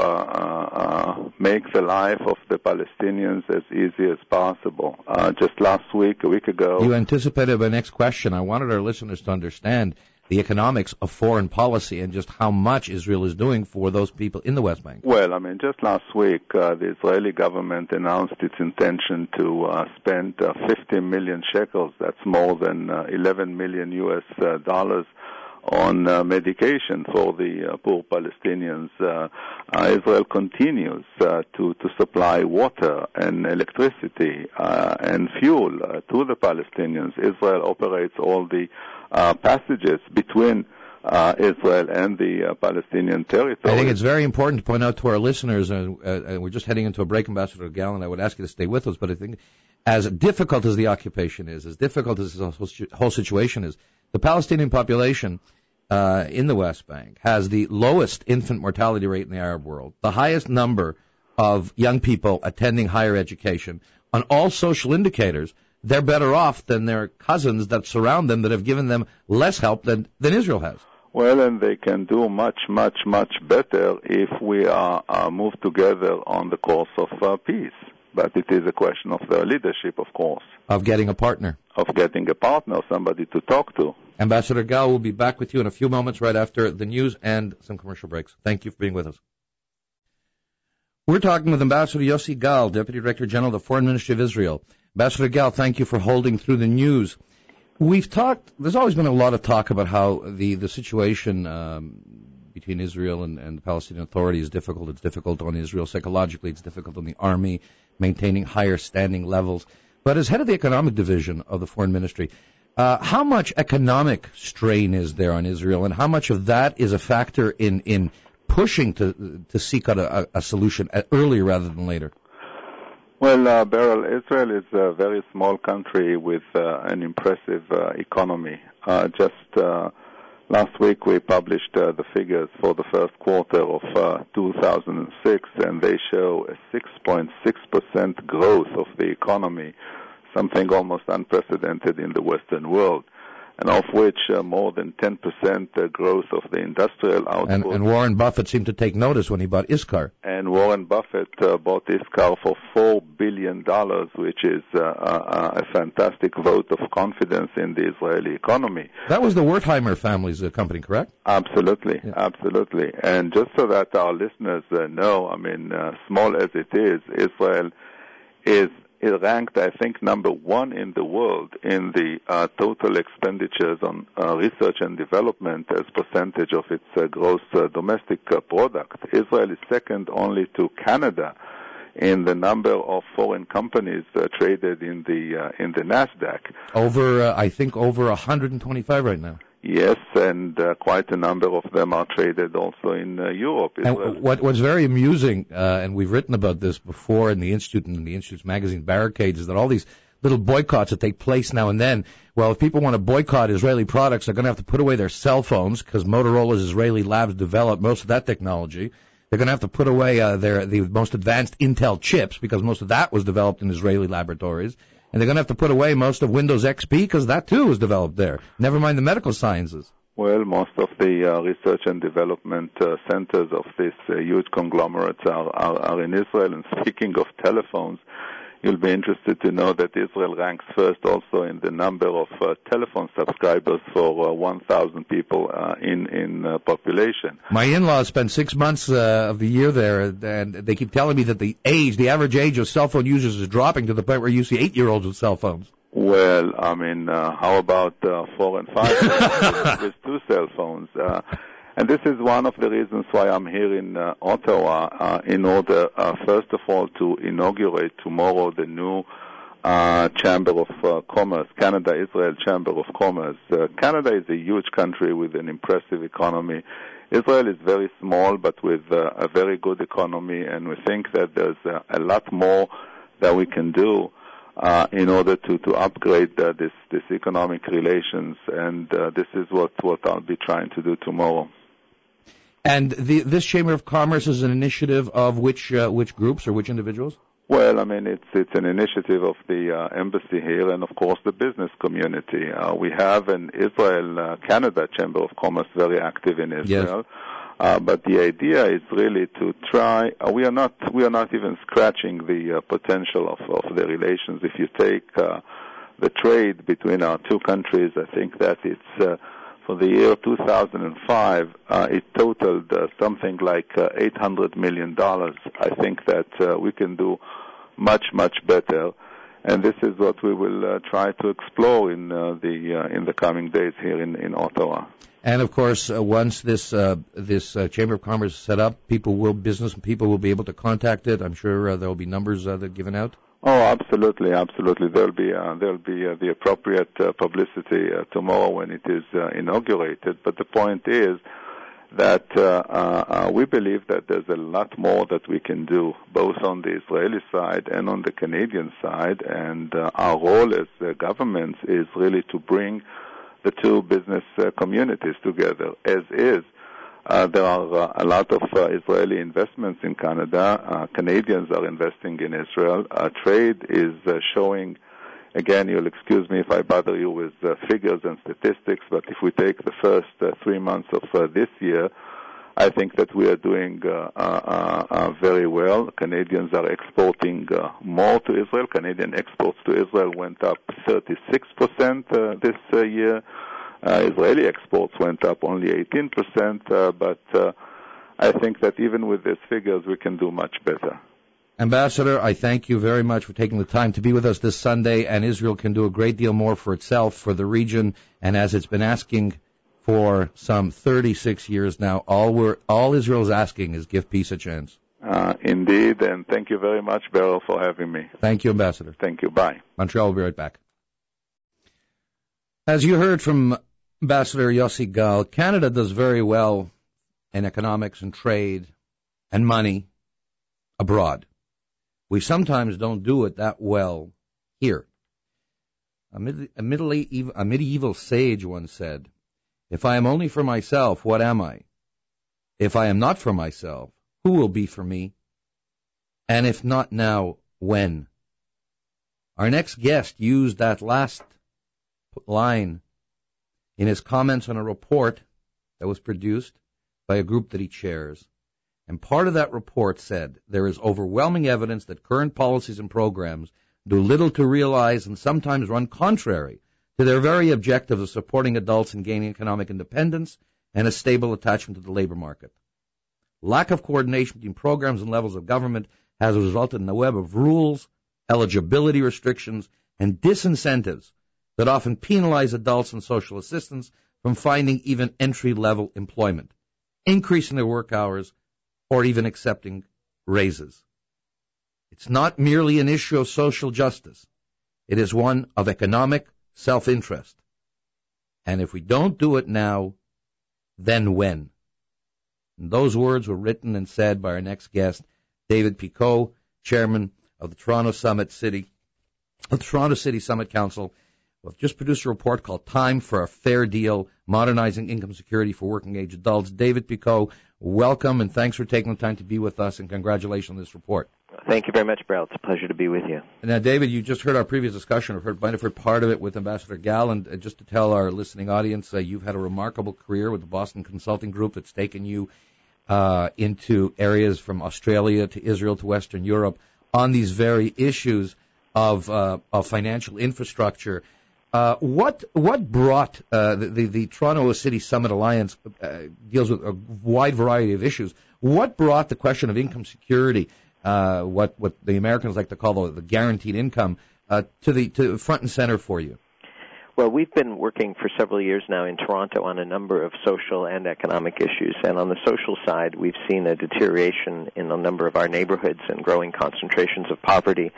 uh, make the life of the Palestinians as easy as possible. Uh, just last week, a week ago... You anticipated my next question. I wanted our listeners to understand the economics of foreign policy and just how much Israel is doing for those people in the West Bank. Well, I mean, just last week, uh, the Israeli government announced its intention to uh, spend uh, fifty million shekels, that's more than uh, eleven million U S uh, dollars, on uh, medication for the uh, poor Palestinians. Uh, uh, Israel continues uh, to, to supply water and electricity uh, and fuel uh, to the Palestinians. Israel operates all the uh, passages between uh, Israel and the uh, Palestinian territory. I think it's very important to point out to our listeners, and uh, uh, we're just heading into a break, Ambassador Gal, and I would ask you to stay with us, but I think as difficult as the occupation is, as difficult as this whole situation is, the Palestinian population uh, in the West Bank has the lowest infant mortality rate in the Arab world, the highest number of young people attending higher education, on all social indicators, they're better off than their cousins that surround them that have given them less help than, than Israel has. Well, and they can do much, much, much better if we are uh, moved together on the course of uh, peace. But it is a question of their leadership, of course. Of getting a partner. Of getting a partner, somebody to talk to. Ambassador Gal will be back with you in a few moments right after the news and some commercial breaks. Thank you for being with us. We're talking with Ambassador Yossi Gal, Deputy Director General of the Foreign Ministry of Israel. Ambassador Gal, thank you for holding through the news. We've talked, there's always been a lot of talk about how the, the situation um, between Israel and, and the Palestinian Authority is difficult. It's difficult on Israel psychologically. It's difficult on the army, maintaining higher standing levels. But as head of the economic division of the Foreign Ministry, uh, how much economic strain is there on Israel, and how much of that is a factor in, in pushing to to seek out a, a solution earlier rather than later? Well, uh, Beryl, Israel is a very small country with uh, an impressive uh, economy. Uh, just uh, last week we published uh, the figures for the first quarter of uh, two thousand six, and they show a six point six percent growth of the economy, something almost unprecedented in the Western world, and of which uh, more than ten percent uh, growth of the industrial output. And, and Warren Buffett seemed to take notice when he bought Iskar. And Warren Buffett uh, bought Iskar for four billion dollars, which is uh, a, a fantastic vote of confidence in the Israeli economy. That was the Wertheimer family's uh, company, correct? Absolutely, yeah. absolutely. And just so that our listeners uh, know, I mean, uh, small as it is, Israel is It ranked, I think, number one in the world in the uh, total expenditures on uh, research and development as percentage of its uh, gross uh, domestic uh, product. Israel is second only to Canada in the number of foreign companies uh, traded in the uh, in the NASDAQ. Over, uh, I think, over one hundred twenty-five right now. Yes, and uh, quite a number of them are traded also in uh, Europe. And what, what's very amusing, uh, and we've written about this before in the Institute and in the Institute's magazine, Barricades, is that all these little boycotts that take place now and then, well, if people want to boycott Israeli products, they're going to have to put away their cell phones because Motorola's Israeli labs developed most of that technology. They're going to have to put away uh, their the most advanced Intel chips because most of that was developed in Israeli laboratories. And they're going to have to put away most of Windows X P because that, too, was developed there. Never mind the medical sciences. Well, most of the uh, research and development uh, centers of these uh, huge conglomerates are, are, are in Israel. And speaking of telephones, you'll be interested to know that Israel ranks first also in the number of uh, telephone subscribers for uh, one thousand people uh, in, in uh, population. My in-laws spent six months uh, of the year there, and they keep telling me that the age, the average age of cell phone users is dropping to the point where you see eight-year-olds with cell phones. Well, I mean, uh, how about uh, four and five with, with two cell phones? Uh, And this is one of the reasons why I'm here in uh, Ottawa, uh, in order, uh, first of all, to inaugurate tomorrow the new uh, Chamber of uh, Commerce, Canada-Israel Chamber of Commerce. Uh, Canada is a huge country with an impressive economy. Israel is very small, but with uh, a very good economy, and we think that there's uh, a lot more that we can do uh, in order to, to upgrade uh, this, this economic relations, and uh, this is what, what I'll be trying to do tomorrow. And the, this Chamber of Commerce is an initiative of which uh, which groups or which individuals? Well, I mean, it's it's an initiative of the uh, embassy here and, of course, the business community. Uh, we have an Israel-Canada uh, Chamber of Commerce very active in Israel. Yes. Uh, but the idea is really to try. Uh, we are not we are not even scratching the uh, potential of, of the relations. If you take uh, the trade between our two countries, I think that it's uh, for the year two thousand five, uh, it totaled uh, something like uh, eight hundred million dollars. I think that uh, we can do much, much better, and this is what we will uh, try to explore in uh, the uh, in the coming days here in, in Ottawa. And of course, uh, once this uh, this uh, Chamber of Commerce is set up, people will business people will be able to contact it. I'm sure uh, there will be numbers uh, that are given out. Oh, absolutely, absolutely. There'll be uh, there'll be uh, the appropriate uh, publicity uh, tomorrow when it is uh, inaugurated. But the point is that uh, uh, we believe that there's a lot more that we can do, both on the Israeli side and on the Canadian side. And uh, our role as uh, governments is really to bring the two business uh, communities together, as is. Uh, there are uh, a lot of uh, Israeli investments in Canada. Uh, Canadians are investing in Israel. Uh, trade is uh, showing, again, you'll excuse me if I bother you with uh, figures and statistics, but if we take the first uh, three months of uh, this year, I think that we are doing uh, uh, uh, very well. Canadians are exporting uh, more to Israel. Canadian exports to Israel went up thirty-six percent uh, this uh, year. Uh, Israeli exports went up only eighteen percent, uh, but uh, I think that even with these figures, we can do much better. Ambassador, I thank you very much for taking the time to be with us this Sunday, and Israel can do a great deal more for itself, for the region, and as it's been asking for some thirty-six years now, all we're, all Israel's asking is give peace a chance. Uh, indeed, and thank you very much, Beryl, for having me. Thank you, Ambassador. Thank you. Bye. Montreal will be right back. As you heard from Ambassador Yossi Gal, Canada does very well in economics and trade and money abroad. We sometimes don't do it that well here. A, mid- a, medieval, a medieval sage once said, "If I am only for myself, what am I? If I am not for myself, who will be for me? And if not now, when?" Our next guest used that last line in his comments on a report that was produced by a group that he chairs. And part of that report said, there is overwhelming evidence that current policies and programs do little to realize and sometimes run contrary to their very objectives of supporting adults in gaining economic independence and a stable attachment to the labor market. Lack of coordination between programs and levels of government has resulted in a web of rules, eligibility restrictions, and disincentives that often penalize adults and social assistants from finding even entry-level employment, increasing their work hours, or even accepting raises. It's not merely an issue of social justice. It is one of economic self-interest. And if we don't do it now, then when? And those words were written and said by our next guest, David Picot, chairman of the Toronto Summit City, of the Toronto City Summit Council. We've just produced a report called Time for a Fair Deal, Modernizing Income Security for Working-Age Adults. David Picot, welcome, and thanks for taking the time to be with us, and congratulations on this report. Thank you very much, Beryl. It's a pleasure to be with you. Now, David, you just heard our previous discussion. We've heard, might have heard part of it with Ambassador Gal, and uh, just to tell our listening audience, uh, you've had a remarkable career with the Boston Consulting Group that's taken you uh, into areas from Australia to Israel to Western Europe on these very issues of, uh, of financial infrastructure. Uh, what what brought uh, the, the the Toronto City Summit Alliance uh, deals with a wide variety of issues. What brought the question of income security, uh, what what the Americans like to call the, the guaranteed income, uh, to the to front and center for you? Well, we've been working for several years now in Toronto on a number of social and economic issues. And on the social side, we've seen a deterioration in a number of our neighborhoods and growing concentrations of poverty.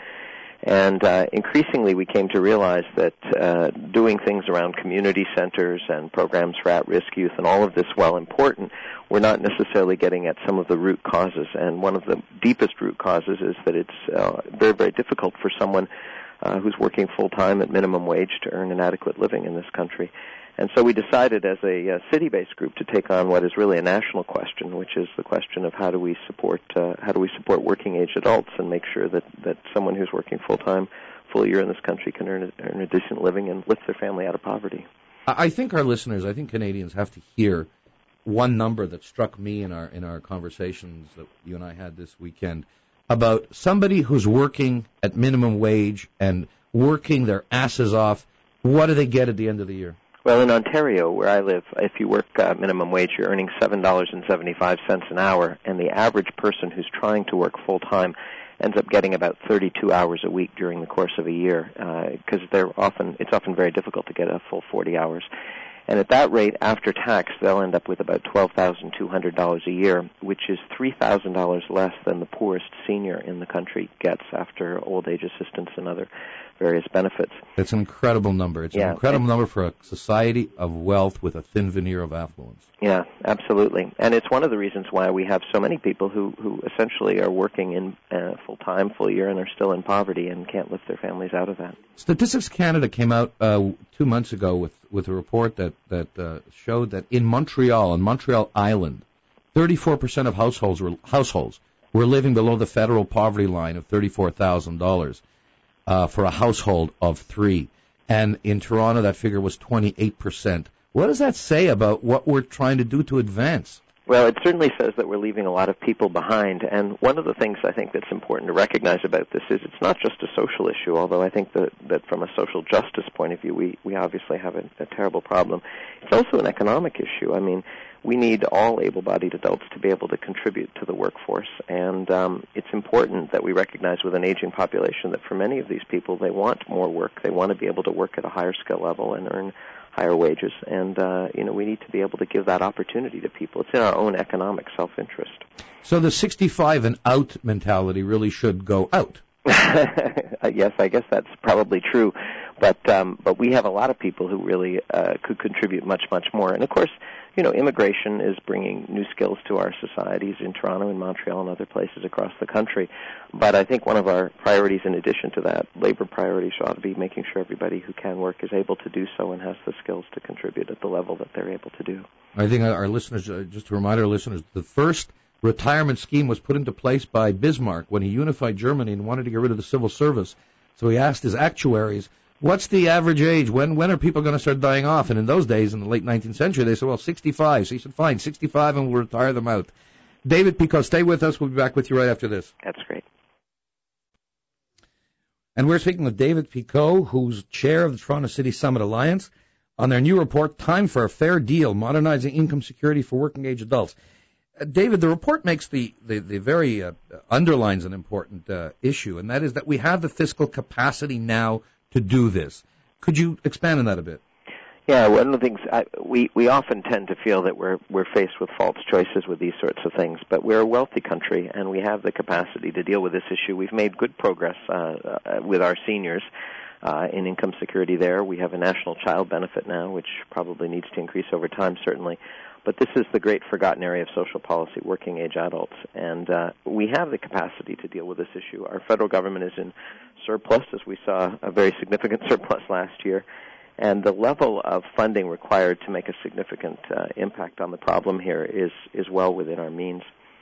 And uh, increasingly, we came to realize that uh, doing things around community centers and programs for at-risk youth and all of this, while important, we're not necessarily getting at some of the root causes. And one of the deepest root causes is that it's uh, very, very difficult for someone uh, who's working full-time at minimum wage to earn an adequate living in this country. And so we decided as a uh, city-based group to take on what is really a national question, which is the question of how do we support uh, how do we support working-age adults and make sure that, that someone who's working full-time, full year in this country can earn a, earn a decent living and lift their family out of poverty. I think our listeners, I think Canadians have to hear one number that struck me in our in our conversations that you and I had this weekend about somebody who's working at minimum wage and working their asses off. What do they get at the end of the year? Well, in Ontario, where I live, if you work uh, minimum wage, you're earning seven dollars and seventy-five cents an hour, and the average person who's trying to work full-time ends up getting about thirty-two hours a week during the course of a year, because uh, they're often it's often very difficult to get a full forty hours. And at that rate, after tax, they'll end up with about twelve thousand two hundred dollars a year, which is three thousand dollars less than the poorest senior in the country gets after old age assistance and other various benefits. It's an incredible number. It's yeah, an incredible number for a society of wealth with a thin veneer of affluence. Yeah, absolutely. And it's one of the reasons why we have so many people who, who essentially are working in uh, full-time, full year, and are still in poverty and can't lift their families out of that. Statistics Canada came out uh, two months ago with, with a report that, that uh, showed that in Montreal, on Montreal Island, thirty-four percent of households were, households were living below the federal poverty line of thirty-four thousand dollars uh, for a household of three. And in Toronto, that figure was twenty-eight percent. What does that say about what we're trying to do to advance? Well, it certainly says that we're leaving a lot of people behind. And one of the things I think that's important to recognize about this is it's not just a social issue, although I think that, that from a social justice point of view, we, we obviously have a, a terrible problem. It's also an economic issue. I mean, we need all able-bodied adults to be able to contribute to the workforce. And um, it's important that we recognize with an aging population that for many of these people, they want more work. They want to be able to work at a higher skill level and earn higher wages, and uh, you know we need to be able to give that opportunity to people. It's in our own economic self-interest. So the sixty-five and out mentality really should go out. Yes, I guess that's probably true, but um, but we have a lot of people who really uh, could contribute much, much more. And of course, you know, immigration is bringing new skills to our societies in Toronto and Montreal and other places across the country. But I think one of our priorities, in addition to that, labor priorities ought to be making sure everybody who can work is able to do so and has the skills to contribute at the level that they're able to do. I think our listeners, uh, just to remind our listeners, the first retirement scheme was put into place by Bismarck when he unified Germany and wanted to get rid of the civil service. So he asked his actuaries, what's the average age? When when are people going to start dying off? And in those days, in the late nineteenth century, they said, well, sixty-five. So he said, fine, sixty-five, and we'll retire them out. David Picot, stay with us. We'll be back with you right after this. That's great. And we're speaking with David Picot, who's chair of the Toronto City Summit Alliance, on their new report, Time for a Fair Deal, Modernizing Income Security for Working-Age Adults. Uh, David, the report makes the, the, the very, uh, underlines an important uh, issue, and that is that we have the fiscal capacity now to do this. Could you expand on that a bit? Yeah, one of the things I, we we often tend to feel that we're we're faced with false choices with these sorts of things, but we're a wealthy country and we have the capacity to deal with this issue. We've made good progress uh, uh, with our seniors uh, in income security. There, we have a national child benefit now, which probably needs to increase over time, certainly. But this is the great forgotten area of social policy, working age adults, and uh, we have the capacity to deal with this issue. Our federal government is in surplus, as we saw a very significant surplus last year. And the level of funding required to make a significant uh, impact on the problem here is, is well within our means.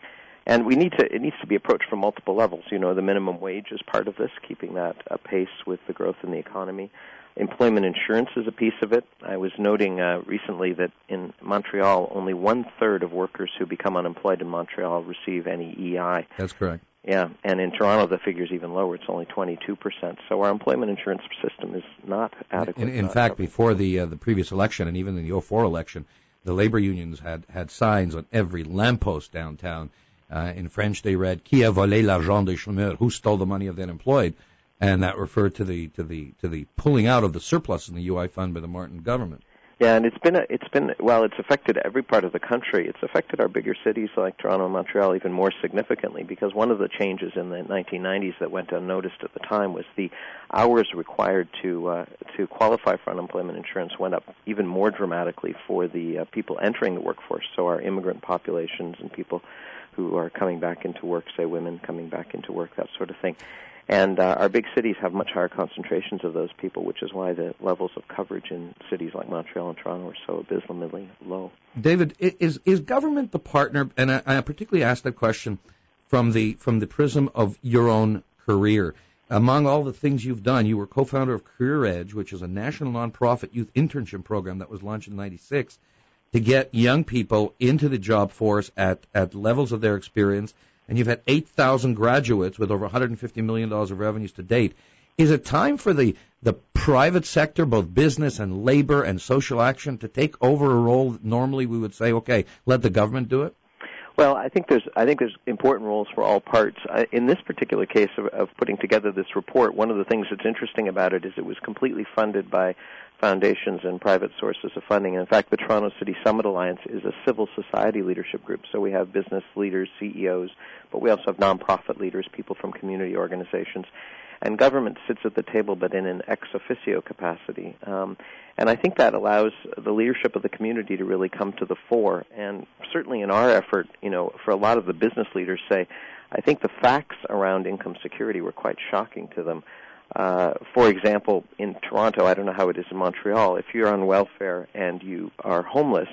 And we need to, it needs to be approached from multiple levels. You know, the minimum wage is part of this, keeping that apace with the growth in the economy. Employment insurance is a piece of it. I was noting uh, recently that in Montreal, only one-third of workers who become unemployed in Montreal receive any E I. That's correct. Yeah, and in Toronto, the figure's even lower. It's only twenty-two percent. So our employment insurance system is not adequate. In, in fact, before the uh, the previous election and even in the oh four election, the labor unions had, had signs on every lamppost downtown. Uh, in French, they read, Qui a volé l'argent des chômeurs? Who stole the money of the unemployed? And that referred to the to the to the pulling out of the surplus in the U I fund by the Martin government. Yeah, and it's been a, it's been well, it's affected every part of the country. It's affected our bigger cities like Toronto and Montreal even more significantly because one of the changes in the nineteen nineties that went unnoticed at the time was the hours required to uh, to qualify for unemployment insurance went up even more dramatically for the uh, people entering the workforce. So our immigrant populations and people who are coming back into work, say women coming back into work, that sort of thing. And uh, our big cities have much higher concentrations of those people, which is why the levels of coverage in cities like Montreal and Toronto are so abysmally low. David, is is government the partner? And I, I particularly asked that question from the from the prism of your own career. Among all the things you've done, you were co-founder of Career Edge, which is a national nonprofit youth internship program that was launched in ninety-six to get young people into the job force at, at levels of their experience. And you've had eight thousand graduates with over one hundred fifty million dollars of revenues to date. Is it time for the, the private sector, both business and labor and social action, to take over a role that normally we would say, okay, let the government do it? Well, I think there's I think there's important roles for all parts. Uh, in this particular case of, of putting together this report, one of the things that's interesting about it is it was completely funded by foundations and private sources of funding. In fact, the Toronto City Summit Alliance is a civil society leadership group. So we have business leaders, C E Os, but we also have nonprofit leaders, people from community organizations. And government sits at the table, but in an ex officio capacity. Um, and I think that allows the leadership of the community to really come to the fore. And certainly in our effort, you know, for a lot of the business leaders say, I think the facts around income security were quite shocking to them. Uh, for example, in Toronto, I don't know how it is in Montreal, if you're on welfare and you are homeless,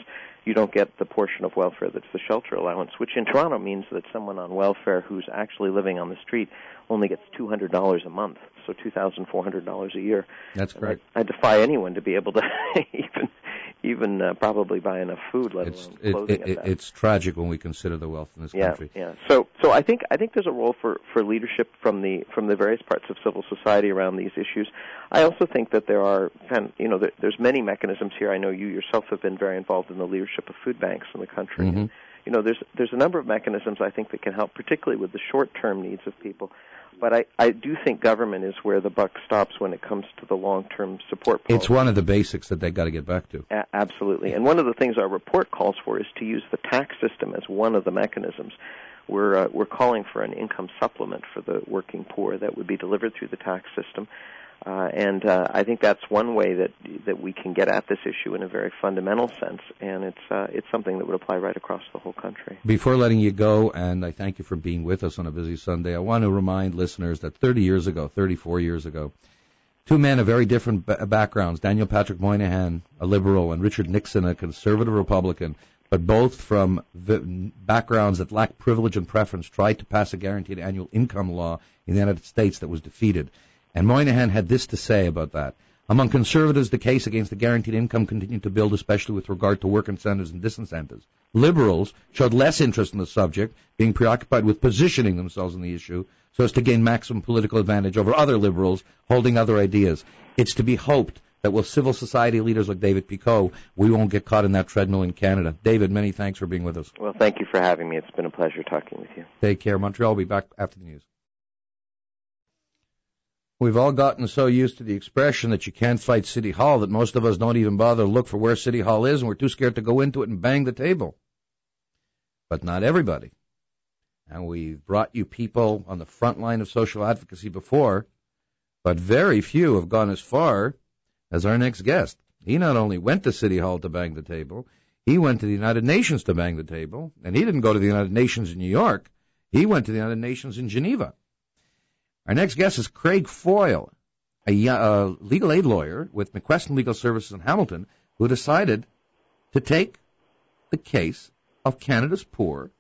you don't get the portion of welfare that's the shelter allowance, which in Toronto means that someone on welfare who's actually living on the street only gets two hundred dollars a month, so two thousand four hundred dollars a year. That's correct. I, I defy anyone to be able to even even uh, probably buy enough food, let it's, alone it, clothing. it, it, it's tragic when we consider the wealth in this yeah, country. Yeah. So, so I think I think there's a role for, for leadership from the from the various parts of civil society around these issues. I also think that there are, you know, there, there's many mechanisms here. I know you yourself have been very involved in the leadership of food banks in the country. Mm-hmm. And, you know, there's there's a number of mechanisms I think that can help, particularly with the short-term needs of people. But I, I do think government is where the buck stops when it comes to the long-term support policy. It's one of the basics that they've got to get back to. A- absolutely. And one of the things our report calls for is to use the tax system as one of the mechanisms. We're, uh, we're calling for an income supplement for the working poor that would be delivered through the tax system. Uh, and uh, I think that's one way that that we can get at this issue in a very fundamental sense, and it's uh, it's something that would apply right across the whole country. Before letting you go, and I thank you for being with us on a busy Sunday, I want to remind listeners that thirty years ago, thirty-four years ago, two men of very different b- backgrounds, Daniel Patrick Moynihan, a liberal, and Richard Nixon, a conservative Republican, but both from v- backgrounds that lacked privilege and preference, tried to pass a guaranteed annual income law in the United States that was defeated. And Moynihan had this to say about that. Among conservatives, the case against the guaranteed income continued to build, especially with regard to work incentives and disincentives. Liberals showed less interest in the subject, being preoccupied with positioning themselves on the issue so as to gain maximum political advantage over other liberals holding other ideas. It's to be hoped that with civil society leaders like David Picot, we won't get caught in that treadmill in Canada. David, many thanks for being with us. Well, thank you for having me. It's been a pleasure talking with you. Take care. Montreal will be back after the news. We've all gotten so used to the expression that you can't fight City Hall that most of us don't even bother to look for where City Hall is, and we're too scared to go into it and bang the table. But not everybody. And we've brought you people on the front line of social advocacy before, but very few have gone as far as our next guest. He not only went to City Hall to bang the table, he went to the United Nations to bang the table, and he didn't go to the United Nations in New York. He went to the United Nations in Geneva. Our next guest is Craig Foyle, a uh, legal aid lawyer with McQuestion Legal Services in Hamilton, who decided to take the case of Canada's poor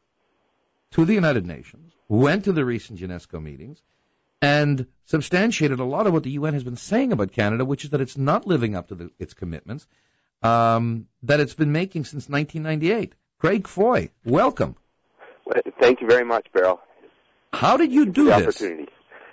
to the United Nations, went to the recent UNESCO meetings, and substantiated a lot of what the U N has been saying about Canada, which is that it's not living up to the, its commitments um, that it's been making since nineteen ninety-eight. Craig Foyle, welcome. Well, thank you very much, Beryl. How did you do the this? Opportunity.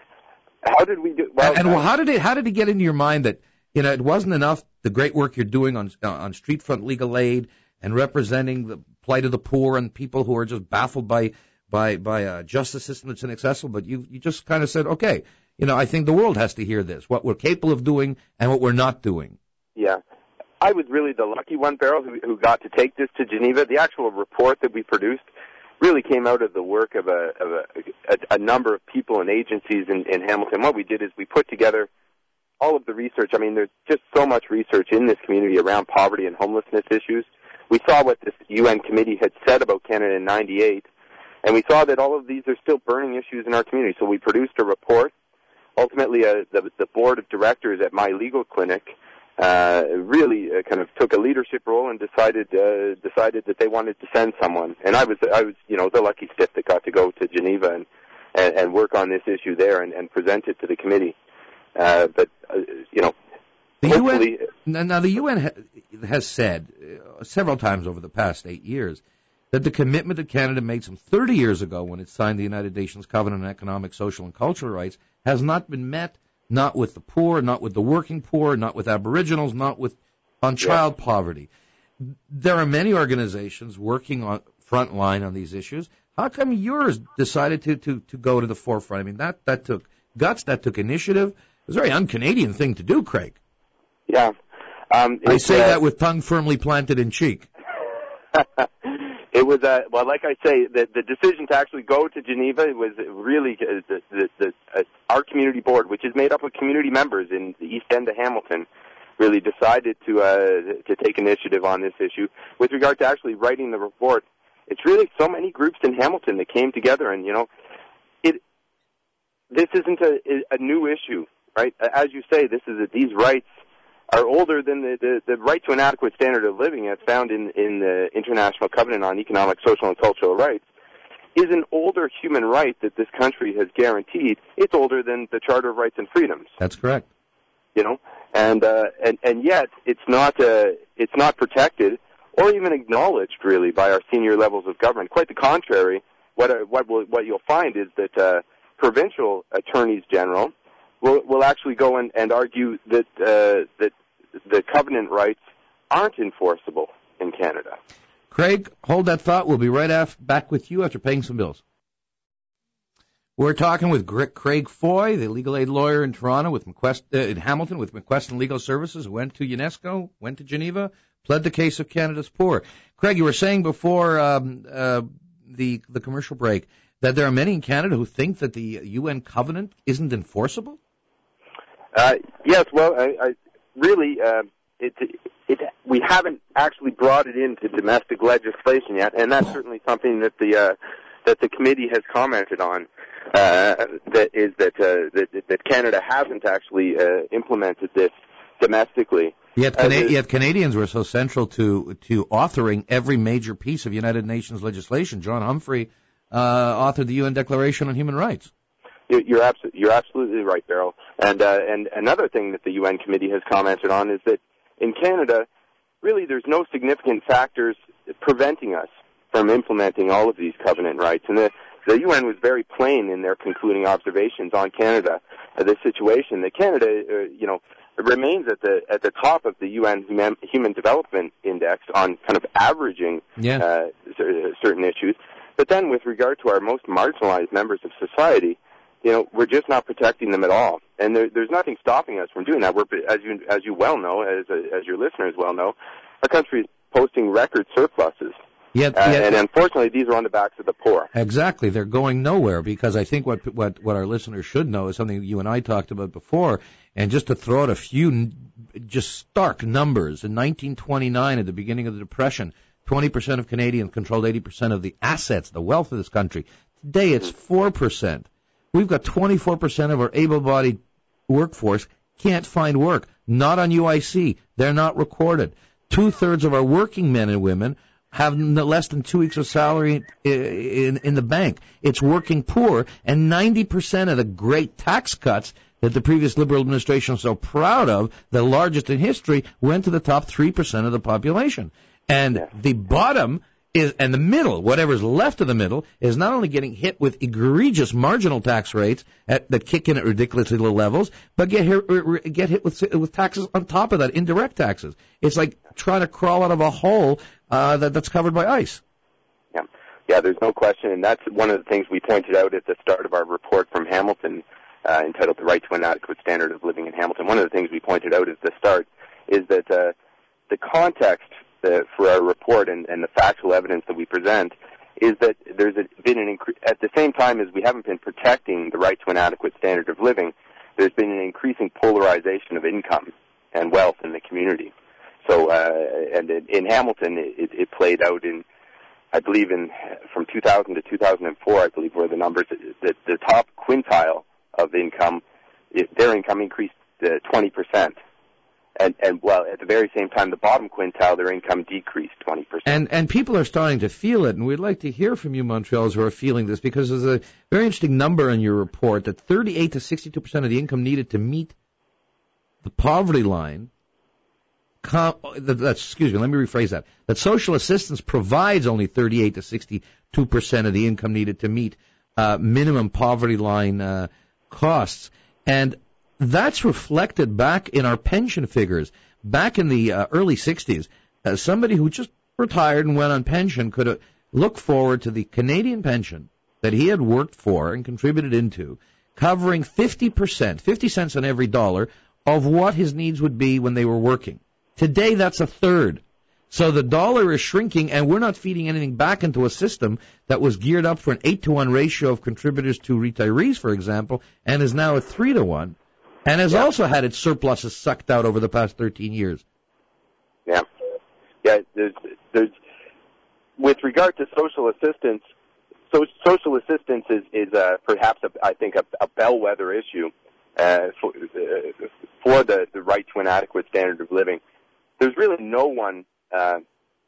How did we do? Well, and uh, well, how did it? How did it get into your mind that you know it wasn't enough the great work you're doing on on street front legal aid and representing the plight of the poor and people who are just baffled by by by a justice system that's inaccessible, but you you just kind of said, okay, you know, I think the world has to hear this, what we're capable of doing and what we're not doing. Yeah, I was really the lucky one, Beryl, who, who got to take this to Geneva. The actual report that we produced really came out of the work of a of a, a, a number of people and agencies in, in Hamilton. What we did is we put together all of the research. I mean, there's just so much research in this community around poverty and homelessness issues. We saw what this U N committee had said about Canada in ninety-eight, and we saw that all of these are still burning issues in our community. So we produced a report. Ultimately, uh, the, the board of directors at my legal clinic uh, really uh, kind of took a leadership role and decided uh, decided that they wanted to send someone. And I was, I was, you know, the lucky stiff that got to go to Geneva and, and, and work on this issue there and, and present it to the committee. Uh, but, uh, you know, the U N, now the U N ha, has said uh, several times over the past eight years that the commitment that Canada made some thirty years ago when it signed the United Nations Covenant on Economic, Social, and Cultural Rights has not been met, not with the poor, not with the working poor, not with Aboriginals, not with on child yeah. poverty. There are many organizations working on front line on these issues. How come yours decided to, to, to go to the forefront? I mean, that, that took guts, that took initiative. It was a very un-Canadian thing to do, Craig. Yeah. Um, I say uh, that with tongue firmly planted in cheek. It was, uh, well, like I say, the, the decision to actually go to Geneva was really uh, the, the, the, uh, our community board, which is made up of community members in the East End of Hamilton, really decided to uh, to take initiative on this issue. With regard to actually writing the report, it's really so many groups in Hamilton that came together, and you know, it this isn't a, a new issue, right? As you say, this is a, these rights are older than the, the, the right to an adequate standard of living as found in, in the International Covenant on Economic, Social, and Cultural Rights is an older human right that this country has guaranteed. It's older than the Charter of Rights and Freedoms. That's correct. You know, and uh, and and yet it's not uh, it's not protected or even acknowledged really by our senior levels of government. Quite the contrary. What uh, what will, what you'll find is that uh, provincial attorneys general will will actually go and, and argue that uh, that the covenant rights aren't enforceable in Canada. Craig, hold that thought. We'll be right af- back with you after paying some bills. We're talking with Craig Foy, the legal aid lawyer in Toronto, with McQuest, uh, in Hamilton, with McQuestion Legal Services, who went to UNESCO, went to Geneva, pled the case of Canada's poor. Craig, you were saying before um, uh, the the commercial break that there are many in Canada who think that the U N covenant isn't enforceable? Uh, yes, well, I, I really, uh, it, it, we haven't actually brought it into domestic legislation yet, and that's certainly something that the uh, that the committee has commented on. Uh, that is that, uh, that that Canada hasn't actually uh, implemented this domestically. Yet, Cana- yet Canadians were so central to to authoring every major piece of United Nations legislation. John Humphrey uh, authored the U N Declaration on Human Rights. You're absolutely you're absolutely right, Beryl. And uh, and another thing that the U N committee has commented on is that in Canada, really, there's no significant factors preventing us from implementing all of these covenant rights. And the The U N was very plain in their concluding observations on Canada, uh, this situation, that Canada, uh, you know, remains at the at the top of the U N Human, Human Development Index on kind of averaging yeah. uh, certain issues. But then with regard to our most marginalized members of society, you know, we're just not protecting them at all. And there, there's nothing stopping us from doing that. We're, as you as you well know, as as your listeners well know, our country is posting record surpluses. Yet, uh, yet, and unfortunately, these are on the backs of the poor. Exactly. They're going nowhere, because I think what, what, what our listeners should know is something you and I talked about before. And just to throw out a few just stark numbers, in nineteen twenty-nine, at the beginning of the Depression, twenty percent of Canadians controlled eighty percent of the assets, the wealth of this country. Today, it's four percent. We've got twenty-four percent of our able-bodied workforce can't find work. Not on U I C. They're not recorded. Two-thirds of our working men and women have less than two weeks of salary in, in the bank. It's working poor, and ninety percent of the great tax cuts that the previous Liberal administration was so proud of, the largest in history, went to the top three percent of the population. And yeah. the bottom is, and the middle, whatever's left of the middle, is not only getting hit with egregious marginal tax rates at, that kick in at ridiculously low levels, but get hit, get hit with, with taxes on top of that, indirect taxes. It's like trying to crawl out of a hole uh, that, that's covered by ice. Yeah, yeah. There's no question, and that's one of the things we pointed out at the start of our report from Hamilton, uh, entitled "The Right to an Adequate Standard of Living in Hamilton." One of the things we pointed out at the start is that uh, the context uh, for our report and, and the factual evidence that we present is that there's a, been an incre- at the same time as we haven't been protecting the right to an adequate standard of living, there's been an increasing polarization of income and wealth in the community. So, uh, and in Hamilton, it, it played out in, I believe, in from two thousand to two thousand four, I believe, were the numbers. The, the top quintile of income, it, their income increased to twenty percent. And, and, well, at the very same time, the bottom quintile, their income decreased twenty percent. And, and people are starting to feel it, and we'd like to hear from you, Montrealers, who are feeling this, because there's a very interesting number in your report that thirty-eight to sixty-two percent of the income needed to meet the poverty line, com, that's, excuse me, let me rephrase that, that social assistance provides only thirty-eight to sixty-two percent of the income needed to meet uh, minimum poverty line uh, costs. And that's reflected back in our pension figures. Back in the uh, early sixties, uh, somebody who just retired and went on pension could uh, look forward to the Canadian pension that he had worked for and contributed into, covering fifty percent, fifty cents on every dollar of what his needs would be when they were working. Today, that's a third. So the dollar is shrinking, and we're not feeding anything back into a system that was geared up for an eight to one ratio of contributors to retirees, for example, and is now a three to one. And has yeah. also had its surpluses sucked out over the past thirteen years. Yeah. Yeah, there's, there's, with regard to social assistance, so social assistance is, is uh, perhaps, a, I think, a, a bellwether issue uh, for, uh, for the, the right to an adequate standard of living. There's really no one uh,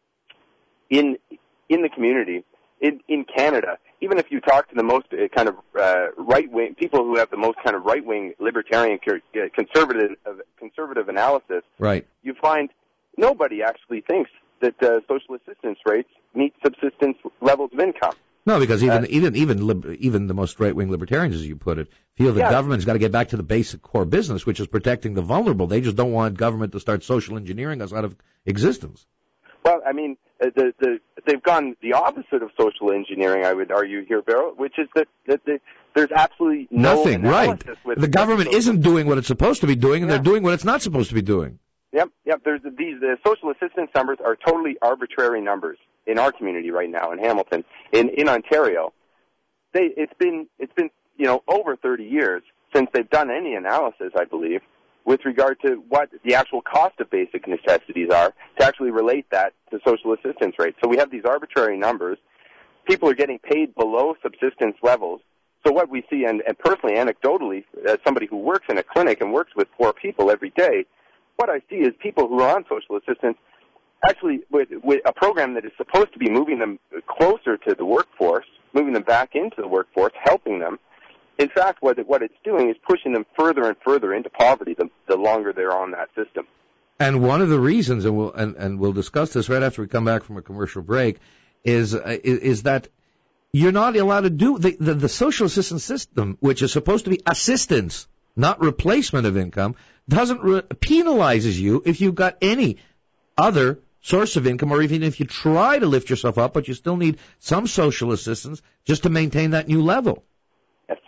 in in the community, in, in Canada, even if you talk to the most uh, kind of uh, right-wing, people who have the most kind of right-wing libertarian conservative conservative analysis, right. you find nobody actually thinks that uh, social assistance rates meet subsistence levels of income. No, because even uh, even even lib- even the most right-wing libertarians, as you put it, feel the yeah. government's got to get back to the basic core business, which is protecting the vulnerable. They just don't want government to start social engineering us out of existence. Well, I mean, uh, the, the, they've gone the opposite of social engineering, I would argue here, Beryl, which is that, that the, there's absolutely no Nothing, right. With the government isn't doing what it's supposed to be doing, and yeah. they're doing what it's not supposed to be doing. Yep, yep. There's these the social assistance numbers are totally arbitrary numbers in our community right now in Hamilton, in in Ontario. They it's been it's been you know over thirty years since they've done any analysis, I believe, with regard to what the actual cost of basic necessities are to actually relate that to social assistance rates. So we have these arbitrary numbers. People are getting paid below subsistence levels. So what we see, and, and personally, anecdotally, as somebody who works in a clinic and works with poor people every day, what I see is people who are on social assistance actually with, with a program that is supposed to be moving them closer to the workforce, moving them back into the workforce, helping them. In fact, what, it, what it's doing is pushing them further and further into poverty the, the longer they're on that system. And one of the reasons, and we'll and, and we'll discuss this right after we come back from a commercial break, is uh, is, is that you're not allowed to do the, the the social assistance system, which is supposed to be assistance, not replacement of income, doesn't re- penalizes you if you've got any other source of income, or even if you try to lift yourself up, but you still need some social assistance just to maintain that new level. Yes.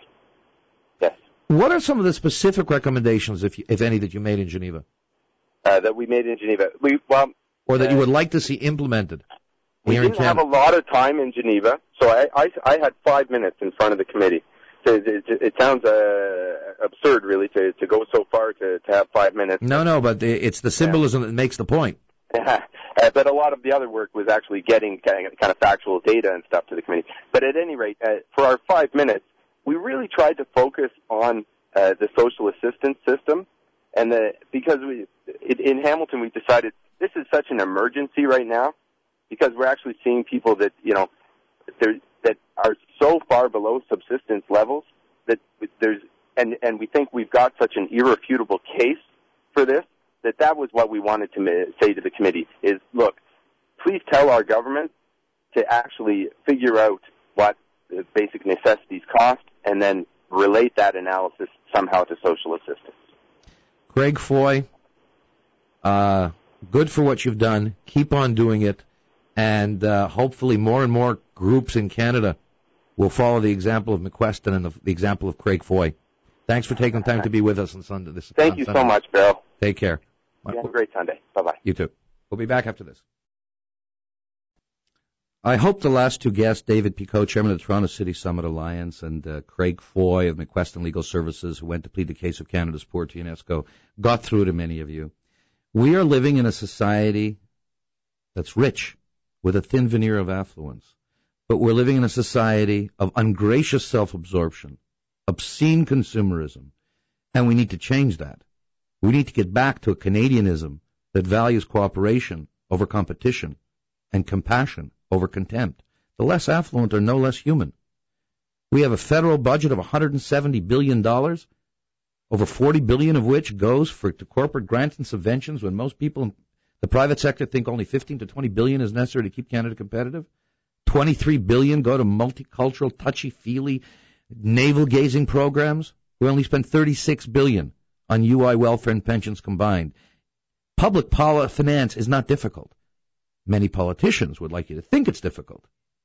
Yes. What are some of the specific recommendations, if you, if any, that you made in Geneva? Uh, that we made in Geneva. We well, or that uh, you would like to see implemented. We here didn't in have a lot of time in Geneva, so I, I, I had five minutes in front of the committee. So it, it, it sounds uh, absurd, really, to, to go so far to, to have five minutes. No, no, but it's the symbolism yeah. that makes the point. uh, but a lot of the other work was actually getting kind of, kind of factual data and stuff to the committee. But at any rate, uh, for our five minutes, we really tried to focus on uh, the social assistance system, and the because we it, in Hamilton we decided this is such an emergency right now because we're actually seeing people that you know that are so far below subsistence levels that there's and and we think we've got such an irrefutable case for this that that was what we wanted to say to the committee is look, please tell our government to actually figure out what the basic necessities cost and then relate that analysis somehow to social assistance. Craig Foy, uh, good for what you've done. Keep on doing it. And uh, hopefully more and more groups in Canada will follow the example of McQuestion and the, the example of Craig Foy. Thanks for taking time to be with us on Sunday. This, Thank on you Sunday. so much, Bill. Take care. You have a great Sunday. Bye-bye. You too. We'll be back after this. I hope the last two guests, David Picot, chairman of the Toronto City Summit Alliance, and uh, Craig Foy of McQuestion Legal Services, who went to plead the case of Canada's poor to UNESCO, got through to many of you. We are living in a society that's rich, with a thin veneer of affluence. But we're living in a society of ungracious self-absorption, obscene consumerism, and we need to change that. We need to get back to a Canadianism that values cooperation over competition and compassion over contempt. The less affluent are no less human. We have a federal budget of one hundred seventy billion dollars, over forty billion dollars of which goes for to corporate grants and subventions when most people in the private sector think only fifteen to twenty billion dollars is necessary to keep Canada competitive. twenty-three billion dollars go to multicultural, touchy-feely, navel-gazing programs. We only spend thirty-six billion dollars on U I welfare and pensions combined. Public poli- finance is not difficult. Many politicians would like you to think it's difficult.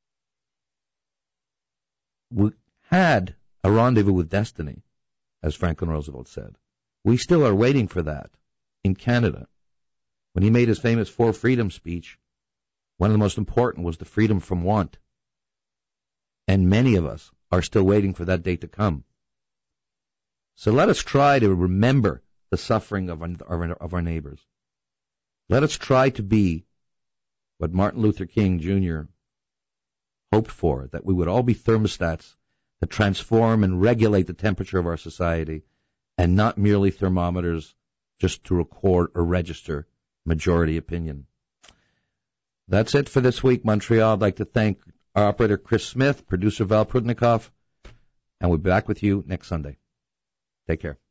We had a rendezvous with destiny, as Franklin Roosevelt said. We still are waiting for that in Canada. When he made his famous Four Freedoms speech, one of the most important was the freedom from want. And many of us are still waiting for that day to come. So let us try to remember the suffering of our, of our neighbors. Let us try to be what Martin Luther King Junior hoped for, that we would all be thermostats that transform and regulate the temperature of our society and not merely thermometers just to record or register majority opinion. That's it for this week, Montreal. I'd like to thank our operator, Chris Smith, producer Val Prudnikoff, and we'll be back with you next Sunday. Take care.